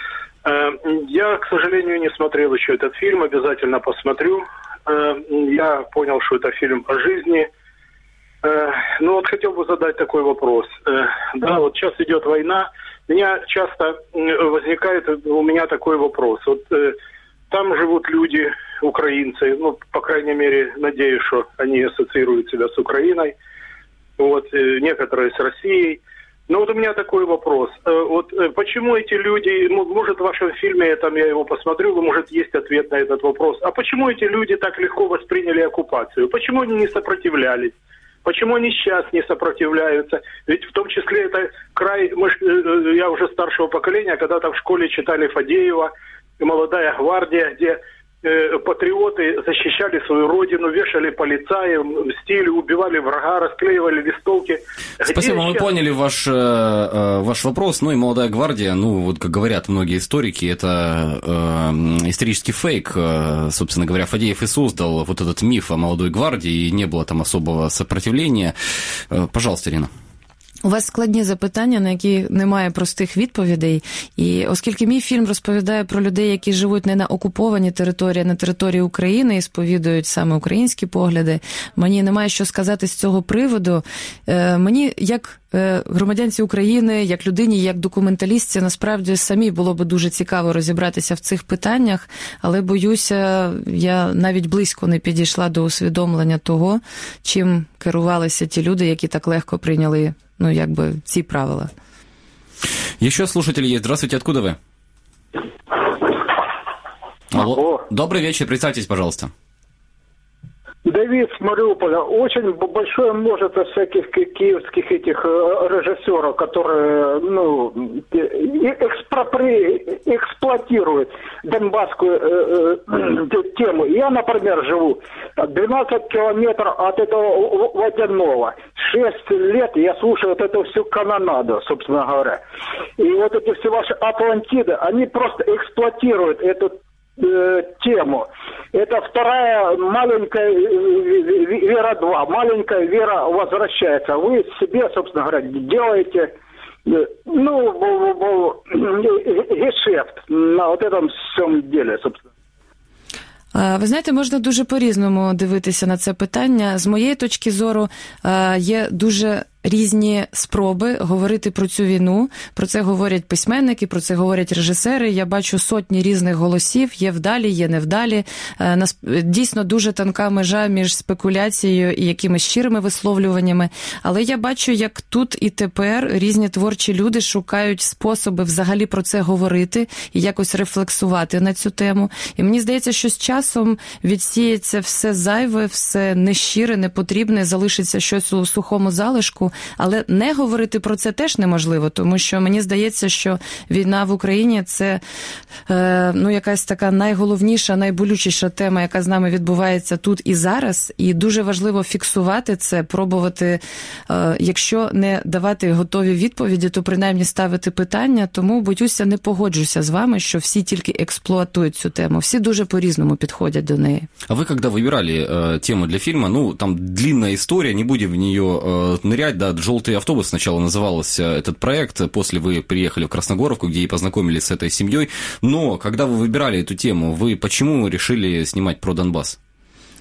Я, к сожалению, не смотрел еще этот фильм, обязательно посмотрю. Я понял, что это фильм о жизни. Но вот хотел бы задать такой вопрос. Да, вот сейчас идет война. Меня часто возникает у меня такой вопрос. Вот там живут люди, украинцы, по крайней мере, надеюсь, что они ассоциируют себя с Украиной, вот, некоторые с Россией. Но вот у меня такой вопрос. Вот почему эти люди, может, в вашем фильме, я его посмотрю, может, есть ответ на этот вопрос, а почему эти люди так легко восприняли оккупацию? Почему они не сопротивлялись? Почему они сейчас не сопротивляются? Ведь в том числе это край, я уже старшего поколения, когда-то в школе читали Фадеева, «Молодая гвардия», где патриоты защищали свою родину, вешали полицаев, мстили, убивали врага, расклеивали листовки. Спасибо, мы поняли ваш вопрос. И «Молодая гвардия», вот как говорят многие историки, это исторический фейк. Собственно говоря, Фадеев и создал вот этот миф о «Молодой гвардии», и не было там особого сопротивления. Пожалуйста, Ирина. У вас складні запитання, на які немає простих відповідей. І оскільки мій фільм розповідає про людей, які живуть не на окупованій території, а на території України і сповідують саме українські погляди, мені немає що сказати з цього приводу. Мені, як громадянці України, як людині, як документалістці, насправді самі було би дуже цікаво розібратися в цих питаннях, але, боюся, я навіть близько не підійшла до усвідомлення того, чим керувалися ті люди, які так легко прийняли ці правила. Еще слушатели есть. Здравствуйте, откуда вы? Алло. Добрый вечер, представьтесь, пожалуйста. Давид с Мариуполя. Очень большое множество всяких киевских этих режиссеров, которые эксплуатируют донбасскую тему. Я, например, живу 12 километров от этого Водяного. 6 лет я слушаю вот эту всю канонаду, собственно говоря. И вот эти все ваши Атлантиды, они просто эксплуатируют эту тему. Это вторая маленькая Вера 2. Маленькая Вера возвращается. Вы себе, собственно говоря, делаете гешефт на вот этом всем деле, собственно. Ви знаєте, можна дуже по-різному дивитися на це питання. З моєї точки зору, є дуже різні спроби говорити про цю війну. Про це говорять письменники, про це говорять режисери. Я бачу сотні різних голосів. Є вдалі, є невдалі. Дійсно, дуже тонка межа між спекуляцією і якимись щирими висловлюваннями. Але я бачу, як тут і тепер різні творчі люди шукають способи взагалі про це говорити і якось рефлексувати на цю тему. І мені здається, що з часом відсіється все зайве, все нещире, непотрібне, залишиться щось у сухому залишку. Але не говорити про це теж неможливо, тому що мені здається, що війна в Україні – це якась така найголовніша, найболючіша тема, яка з нами відбувається тут і зараз. І дуже важливо фіксувати це, пробувати, якщо не давати готові відповіді, то принаймні ставити питання. Тому, боюся, не погоджуся з вами, що всі тільки експлуатують цю тему. Всі дуже по-різному підходять до неї. А вы, когда выбирали тему для фильма, там длинная история, не будем в нее нырять, да, «Желтый автобус» сначала назывался этот проект, после вы приехали в Красногоровку, где и познакомились с этой семьей, но когда вы выбирали эту тему, вы почему решили снимать про Донбасс?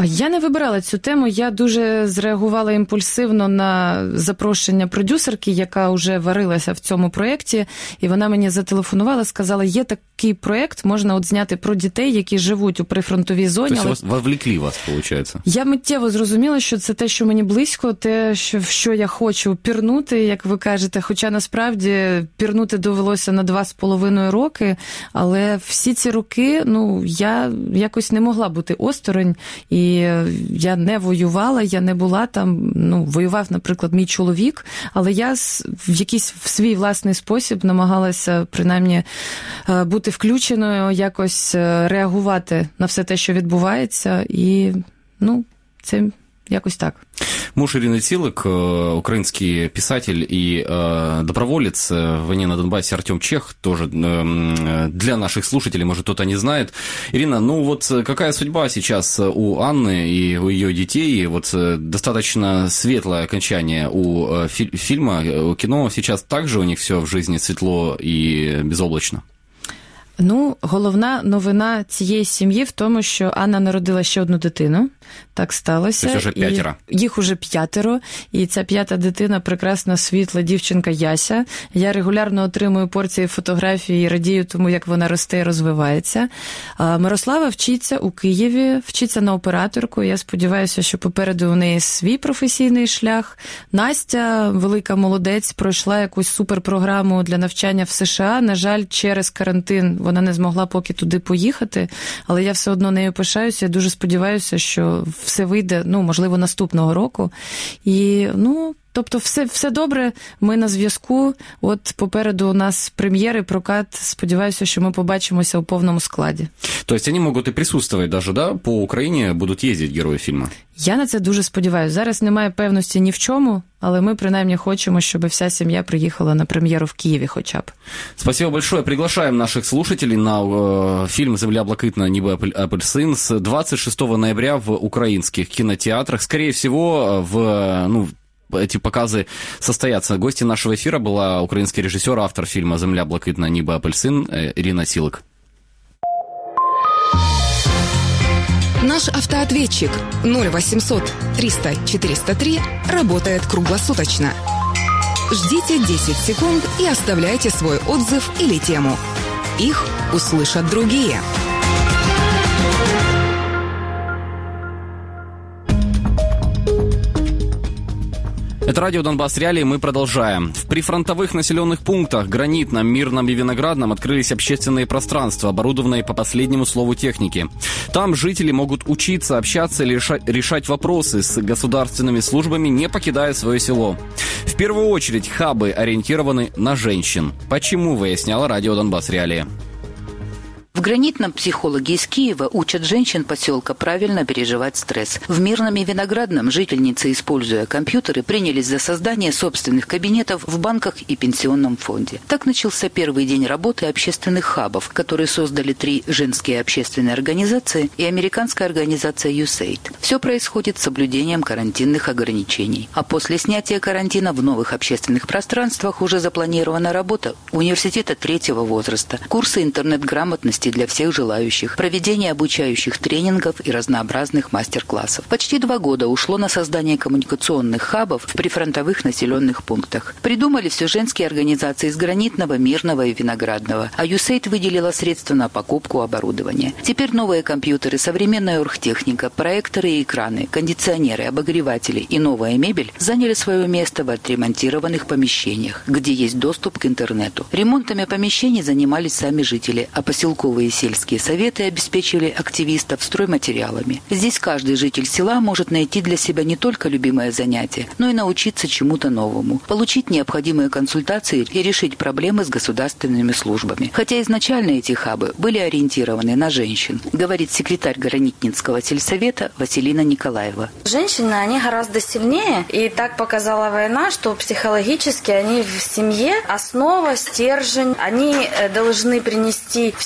Я не вибирала цю тему, я дуже зреагувала імпульсивно на запрошення продюсерки, яка вже варилася в цьому проєкті, і вона мені зателефонувала, сказала, є такий проєкт, можна от зняти про дітей, які живуть у прифронтовій зоні. Тобто вовлекли вас, виходить? Я миттєво зрозуміла, що це те, що мені близько, те, в що я хочу пірнути, як ви кажете, хоча насправді пірнути довелося на 2,5 роки, але всі ці роки, я якось не могла бути осторонь, і я не воювала, я не була там, воював, наприклад, мій чоловік, але я в свій власний спосіб намагалася, принаймні, бути включеною, якось реагувати на все те, що відбувається, і, це якось так. Муж Ирины Цилик, украинский писатель и доброволец в войне на Донбассе Артем Чех, тоже для наших слушателей, может, кто-то не знает. Ирина, какая судьба сейчас у Анны и у ее детей? Достаточно светлое окончание у фильма, у кино. Сейчас также у них все в жизни светло и безоблачно? Головна новина цієї сім'ї в тому, що Анна народила ще одну дитину. Так сталося. Тобто вже 5. Їх уже 5. І ця 5-та дитина – прекрасна, світла дівчинка Яся. Я регулярно отримую порції фотографій і радію тому, як вона росте і розвивається. Мирослава вчиться у Києві, вчиться на операторку. Я сподіваюся, що попереду у неї свій професійний шлях. Настя, велика молодець, пройшла якусь суперпрограму для навчання в США. На жаль, через карантин вона не змогла поки туди поїхати, але я все одно нею пишаюся. Я дуже сподіваюся, що все вийде, можливо, наступного року. І, тобто все добре, ми на зв'язку. От попереду у нас прем'єри, прокат. Сподіваюся, що ми побачимося у повному складі. Тобто вони можуть і присутствувати даже, да? По Україні будуть їздити герої фільму? Я на це дуже сподіваюся. Зараз немає певності ні в чому, але ми принаймні хочемо, щоб вся сім'я приїхала на прем'єру в Києві хоча б. Спасибо большое. Приглашаем наших слушателей на фильм «Земля блакитна, небо апельсин» с 26 ноября в украинских кинотеатрах. Скорее всего, эти показы состоятся. Гостьей нашего эфира была украинский режиссер, автор фильма «Земля блакитна, небо апельсин» Ирина Цилик. Наш автоответчик 0800 300 403 работает круглосуточно. Ждите 10 секунд и оставляйте свой отзыв или тему. Их услышат другие. Это радио «Донбасс Реалии», мы продолжаем. В прифронтовых населенных пунктах Гранитном, Мирном и Виноградном открылись общественные пространства, оборудованные по последнему слову техники. Там жители могут учиться, общаться или решать вопросы с государственными службами, не покидая свое село. В первую очередь хабы ориентированы на женщин. Почему, выясняла радио «Донбасс Реалии». В Гранитном психологи из Киева учат женщин поселка правильно переживать стресс. В Мирном и Виноградном жительницы, используя компьютеры, принялись за создание собственных кабинетов в банках и пенсионном фонде. Так начался первый день работы общественных хабов, которые создали 3 женские общественные организации и американская организация USAID. Все происходит с соблюдением карантинных ограничений. А после снятия карантина в новых общественных пространствах уже запланирована работа университета 3-го возраста, курсы интернет-грамотности для всех желающих, проведение обучающих тренингов и разнообразных мастер-классов. Почти 2 года ушло на создание коммуникационных хабов в прифронтовых населенных пунктах. Придумали все женские организации из Гранитного, Мирного и Виноградного, а USAID выделила средства на покупку оборудования. Теперь новые компьютеры, современная оргтехника, проекторы и экраны, кондиционеры, обогреватели и новая мебель заняли свое место в отремонтированных помещениях, где есть доступ к интернету. Ремонтами помещений занимались сами жители, а поселковые сельские советы обеспечили активистов стройматериалами. Здесь каждый житель села может найти для себя не только любимое занятие, но и научиться чему-то новому, получить необходимые консультации и решить проблемы с государственными службами. Хотя изначально эти хабы были ориентированы на женщин, говорит секретарь Гранитнинского сельсовета Василина Николаева. Женщины, они гораздо сильнее, и так показала война, что психологически они в семье основа, стержень, они должны принести в семью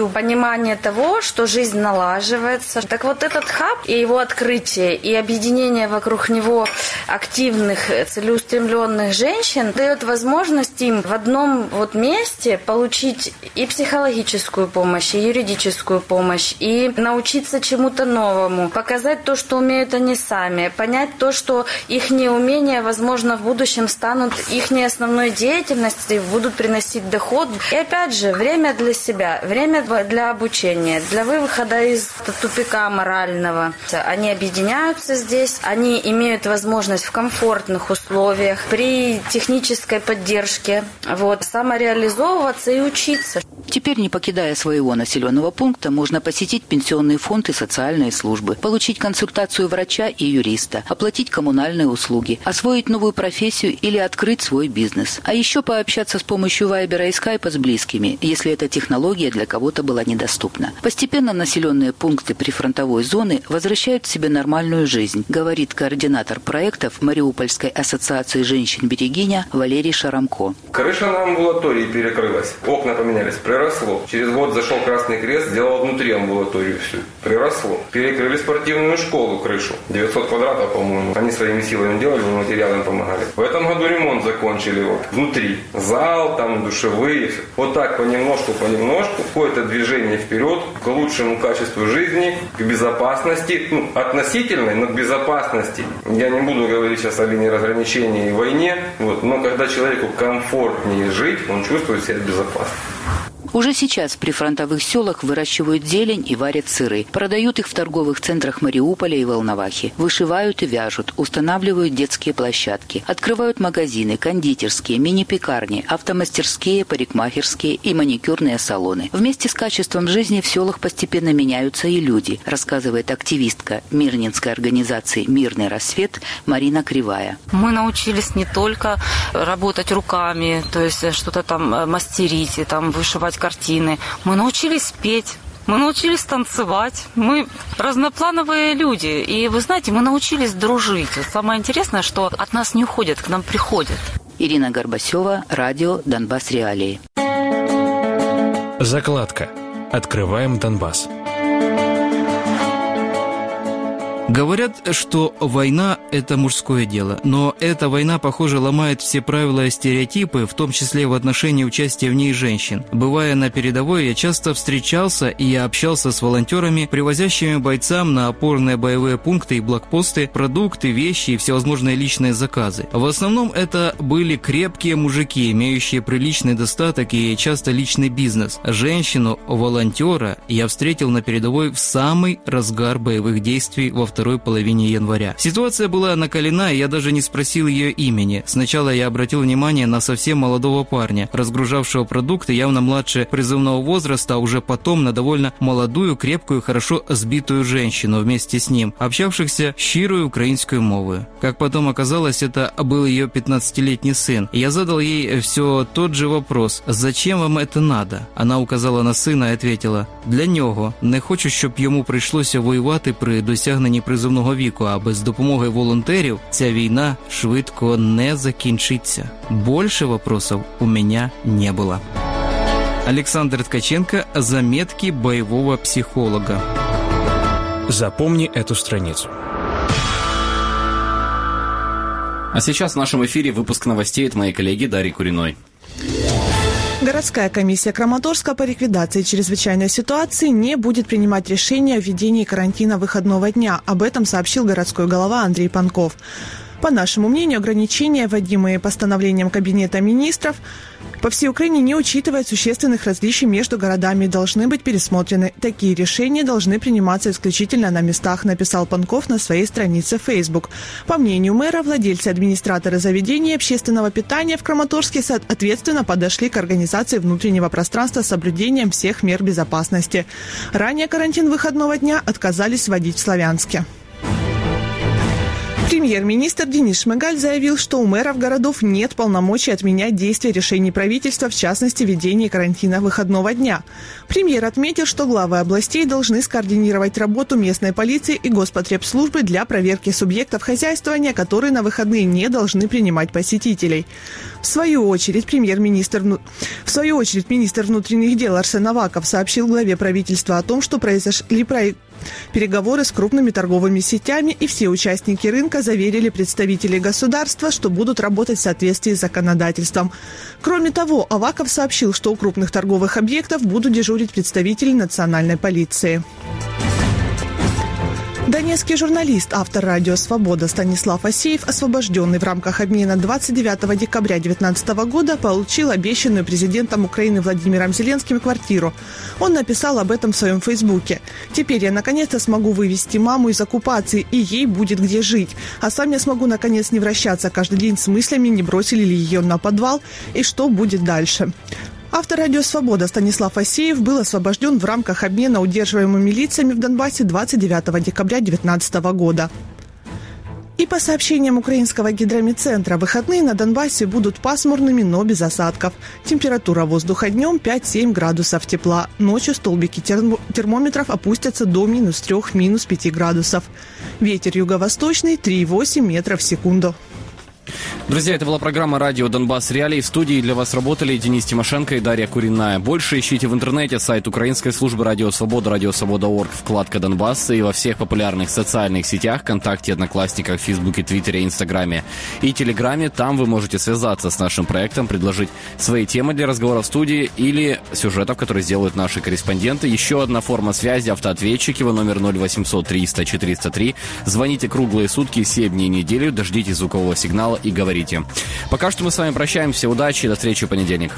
понимание того, что жизнь налаживается. Так вот этот хаб и его открытие, и объединение вокруг него активных, целеустремленных женщин дает возможность им в одном месте получить и психологическую помощь, и юридическую помощь, и научиться чему-то новому, показать то, что умеют они сами, понять то, что их умения, возможно, в будущем станут их основной деятельностью, будут приносить доход. И опять же, время для себя, время для обучения, для выхода из тупика морального. Они объединяются здесь, они имеют возможность в комфортных условиях, при технической поддержке, самореализовываться и учиться. Теперь, не покидая своего населенного пункта, можно посетить пенсионный фонд и социальные службы, получить консультацию врача и юриста, оплатить коммунальные услуги, освоить новую профессию или открыть свой бизнес. А еще пообщаться с помощью Вайбера и Скайпа с близкими, если эта технология для кого-то была недоступна. Постепенно населенные пункты прифронтовой зоны возвращают себе нормальную жизнь, говорит координатор проектов Мариупольской ассоциации женщин-берегиня Валерий Шарамко. Крыша на амбулатории перекрылась, окна поменялись, приросло. Через год зашел Красный Крест, сделал внутри амбулаторию всю. Приросло. Перекрыли спортивную школу, крышу. 900 квадратов, по-моему. Они своими силами делали, материалами помогали. В этом году ремонт закончили внутри. Зал, там душевые. Вот так понемножку, какое-то движение вперед к лучшему качеству жизни, к безопасности. Относительной, но к безопасности. Я не буду говорить сейчас о линии разграничения и войне, но когда человеку комфортнее жить, он чувствует себя безопасно. Уже сейчас в прифронтовых селах выращивают зелень и варят сыры. Продают их в торговых центрах Мариуполя и Волновахи. Вышивают и вяжут, устанавливают детские площадки. Открывают магазины, кондитерские, мини-пекарни, автомастерские, парикмахерские и маникюрные салоны. Вместе с качеством жизни в селах постепенно меняются и люди, рассказывает активистка Мирнинской организации «Мирный рассвет» Марина Кривая. Мы научились не только работать руками, то есть что-то там мастерить, вышивать картины. Мы научились петь, мы научились танцевать. Мы разноплановые люди. И вы знаете, мы научились дружить. Самое интересное, что от нас не уходят, к нам приходят. Ирина Горбасева, радио «Донбасс Реалии». Закладка. Открываем Донбасс. Говорят, что война – это мужское дело, но эта война, похоже, ломает все правила и стереотипы, в том числе в отношении участия в ней женщин. Бывая на передовой, я часто встречался и общался с волонтерами, привозящими бойцам на опорные боевые пункты и блокпосты продукты, вещи и всевозможные личные заказы. В основном это были крепкие мужики, имеющие приличный достаток и часто личный бизнес. Женщину-волонтера я встретил на передовой в самый разгар боевых действий во второй половине января. Ситуация была накалена, и я даже не спросил ее имени. Сначала я обратил внимание на совсем молодого парня, разгружавшего продукты явно младше призывного возраста, а уже потом на довольно молодую, крепкую, хорошо сбитую женщину вместе с ним, общавшихся щирою українською мовою. Как потом оказалось, это был ее 15-летний сын. Я задал ей все тот же вопрос: «Зачем вам это надо?» Она указала на сина і ответила: «Для нього. Не хочу, щоб йому прийшлося воювати при досягненні призовного віку, а без допомоги волонтерів ця війна швидко не закінчиться. Больше вопросов у меня не было». Александр Ткаченко. Заметки боевого психолога. Запомни эту страницу. А сейчас в нашем эфире выпуск новостей от моей коллеги Дарьи Куриной. Городская комиссия Краматорска по ликвидации чрезвычайной ситуации не будет принимать решение о введении карантина выходного дня. Об этом сообщил городской глава Андрей Панков. По нашему мнению, ограничения, вводимые постановлением Кабинета министров, по всей Украине не учитывая существенных различий между городами, должны быть пересмотрены. Такие решения должны приниматься исключительно на местах, написал Панков на своей странице в Facebook. По мнению мэра, владельцы и администраторы заведений общественного питания в Краматорске ответственно подошли к организации внутреннего пространства с соблюдением всех мер безопасности. Ранее карантин выходного дня отказались вводить в Славянске. Премьер-министр Денис Шмыгаль заявил, что у мэров городов нет полномочий отменять действия решений правительства, в частности, введение карантина выходного дня. Премьер отметил, что главы областей должны скоординировать работу местной полиции и Господребслужбы для проверки субъектов хозяйствования, которые на выходные не должны принимать посетителей. В свою очередь, министр внутренних дел Арсен Аваков сообщил главе правительства о том, что произошли переговоры с крупными торговыми сетями, и все участники рынка заверили представителей государства, что будут работать в соответствии с законодательством. Кроме того, Аваков сообщил, что у крупных торговых объектов будут дежурить представители национальной полиции. Донецкий журналист, автор радио «Свобода» Станислав Асеев, освобожденный в рамках обмена 29 декабря 2019 года, получил обещанную президентом Украины Владимиром Зеленским квартиру. Он написал об этом в своем фейсбуке. «Теперь я наконец-то смогу вывести маму из оккупации, и ей будет где жить. А сам я смогу наконец не вращаться каждый день с мыслями, не бросили ли ее на подвал и что будет дальше». Автор радио «Свобода» Станислав Асеев был освобожден в рамках обмена удерживаемыми лицами в Донбассе 29 декабря 2019 года. И по сообщениям украинского гидрометцентра, выходные на Донбассе будут пасмурными, но без осадков. Температура воздуха днем 5-7 градусов тепла. Ночью столбики термометров опустятся до -3, -5 градусов. Ветер юго-восточный 3,8 метров в секунду. Друзья, это была программа «Радио Донбасс Реалии». В студии для вас работали Денис Тимошенко и Дарья Куриная. Больше ищите в интернете сайт украинской службы «Радио Свобода», радиосвобода.орг, вкладка «Донбасс» и во всех популярных социальных сетях, ВКонтакте, Одноклассниках, Фейсбуке, Твиттере, Инстаграме и Телеграме. Там вы можете связаться с нашим проектом, предложить свои темы для разговора в студии или сюжетов, которые сделают наши корреспонденты. Еще одна форма связи — автоответчик, его номер 0800 300 403. Звоните круглые сутки, 7 дней в неделю, дождитесь звукового сигнала и говорите. Пока что мы с вами прощаемся. Удачи и до встречи в понедельник.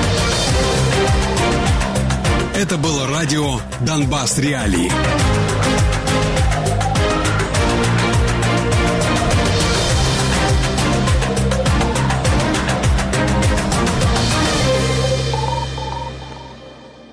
Это было радио «Донбасс Реалии».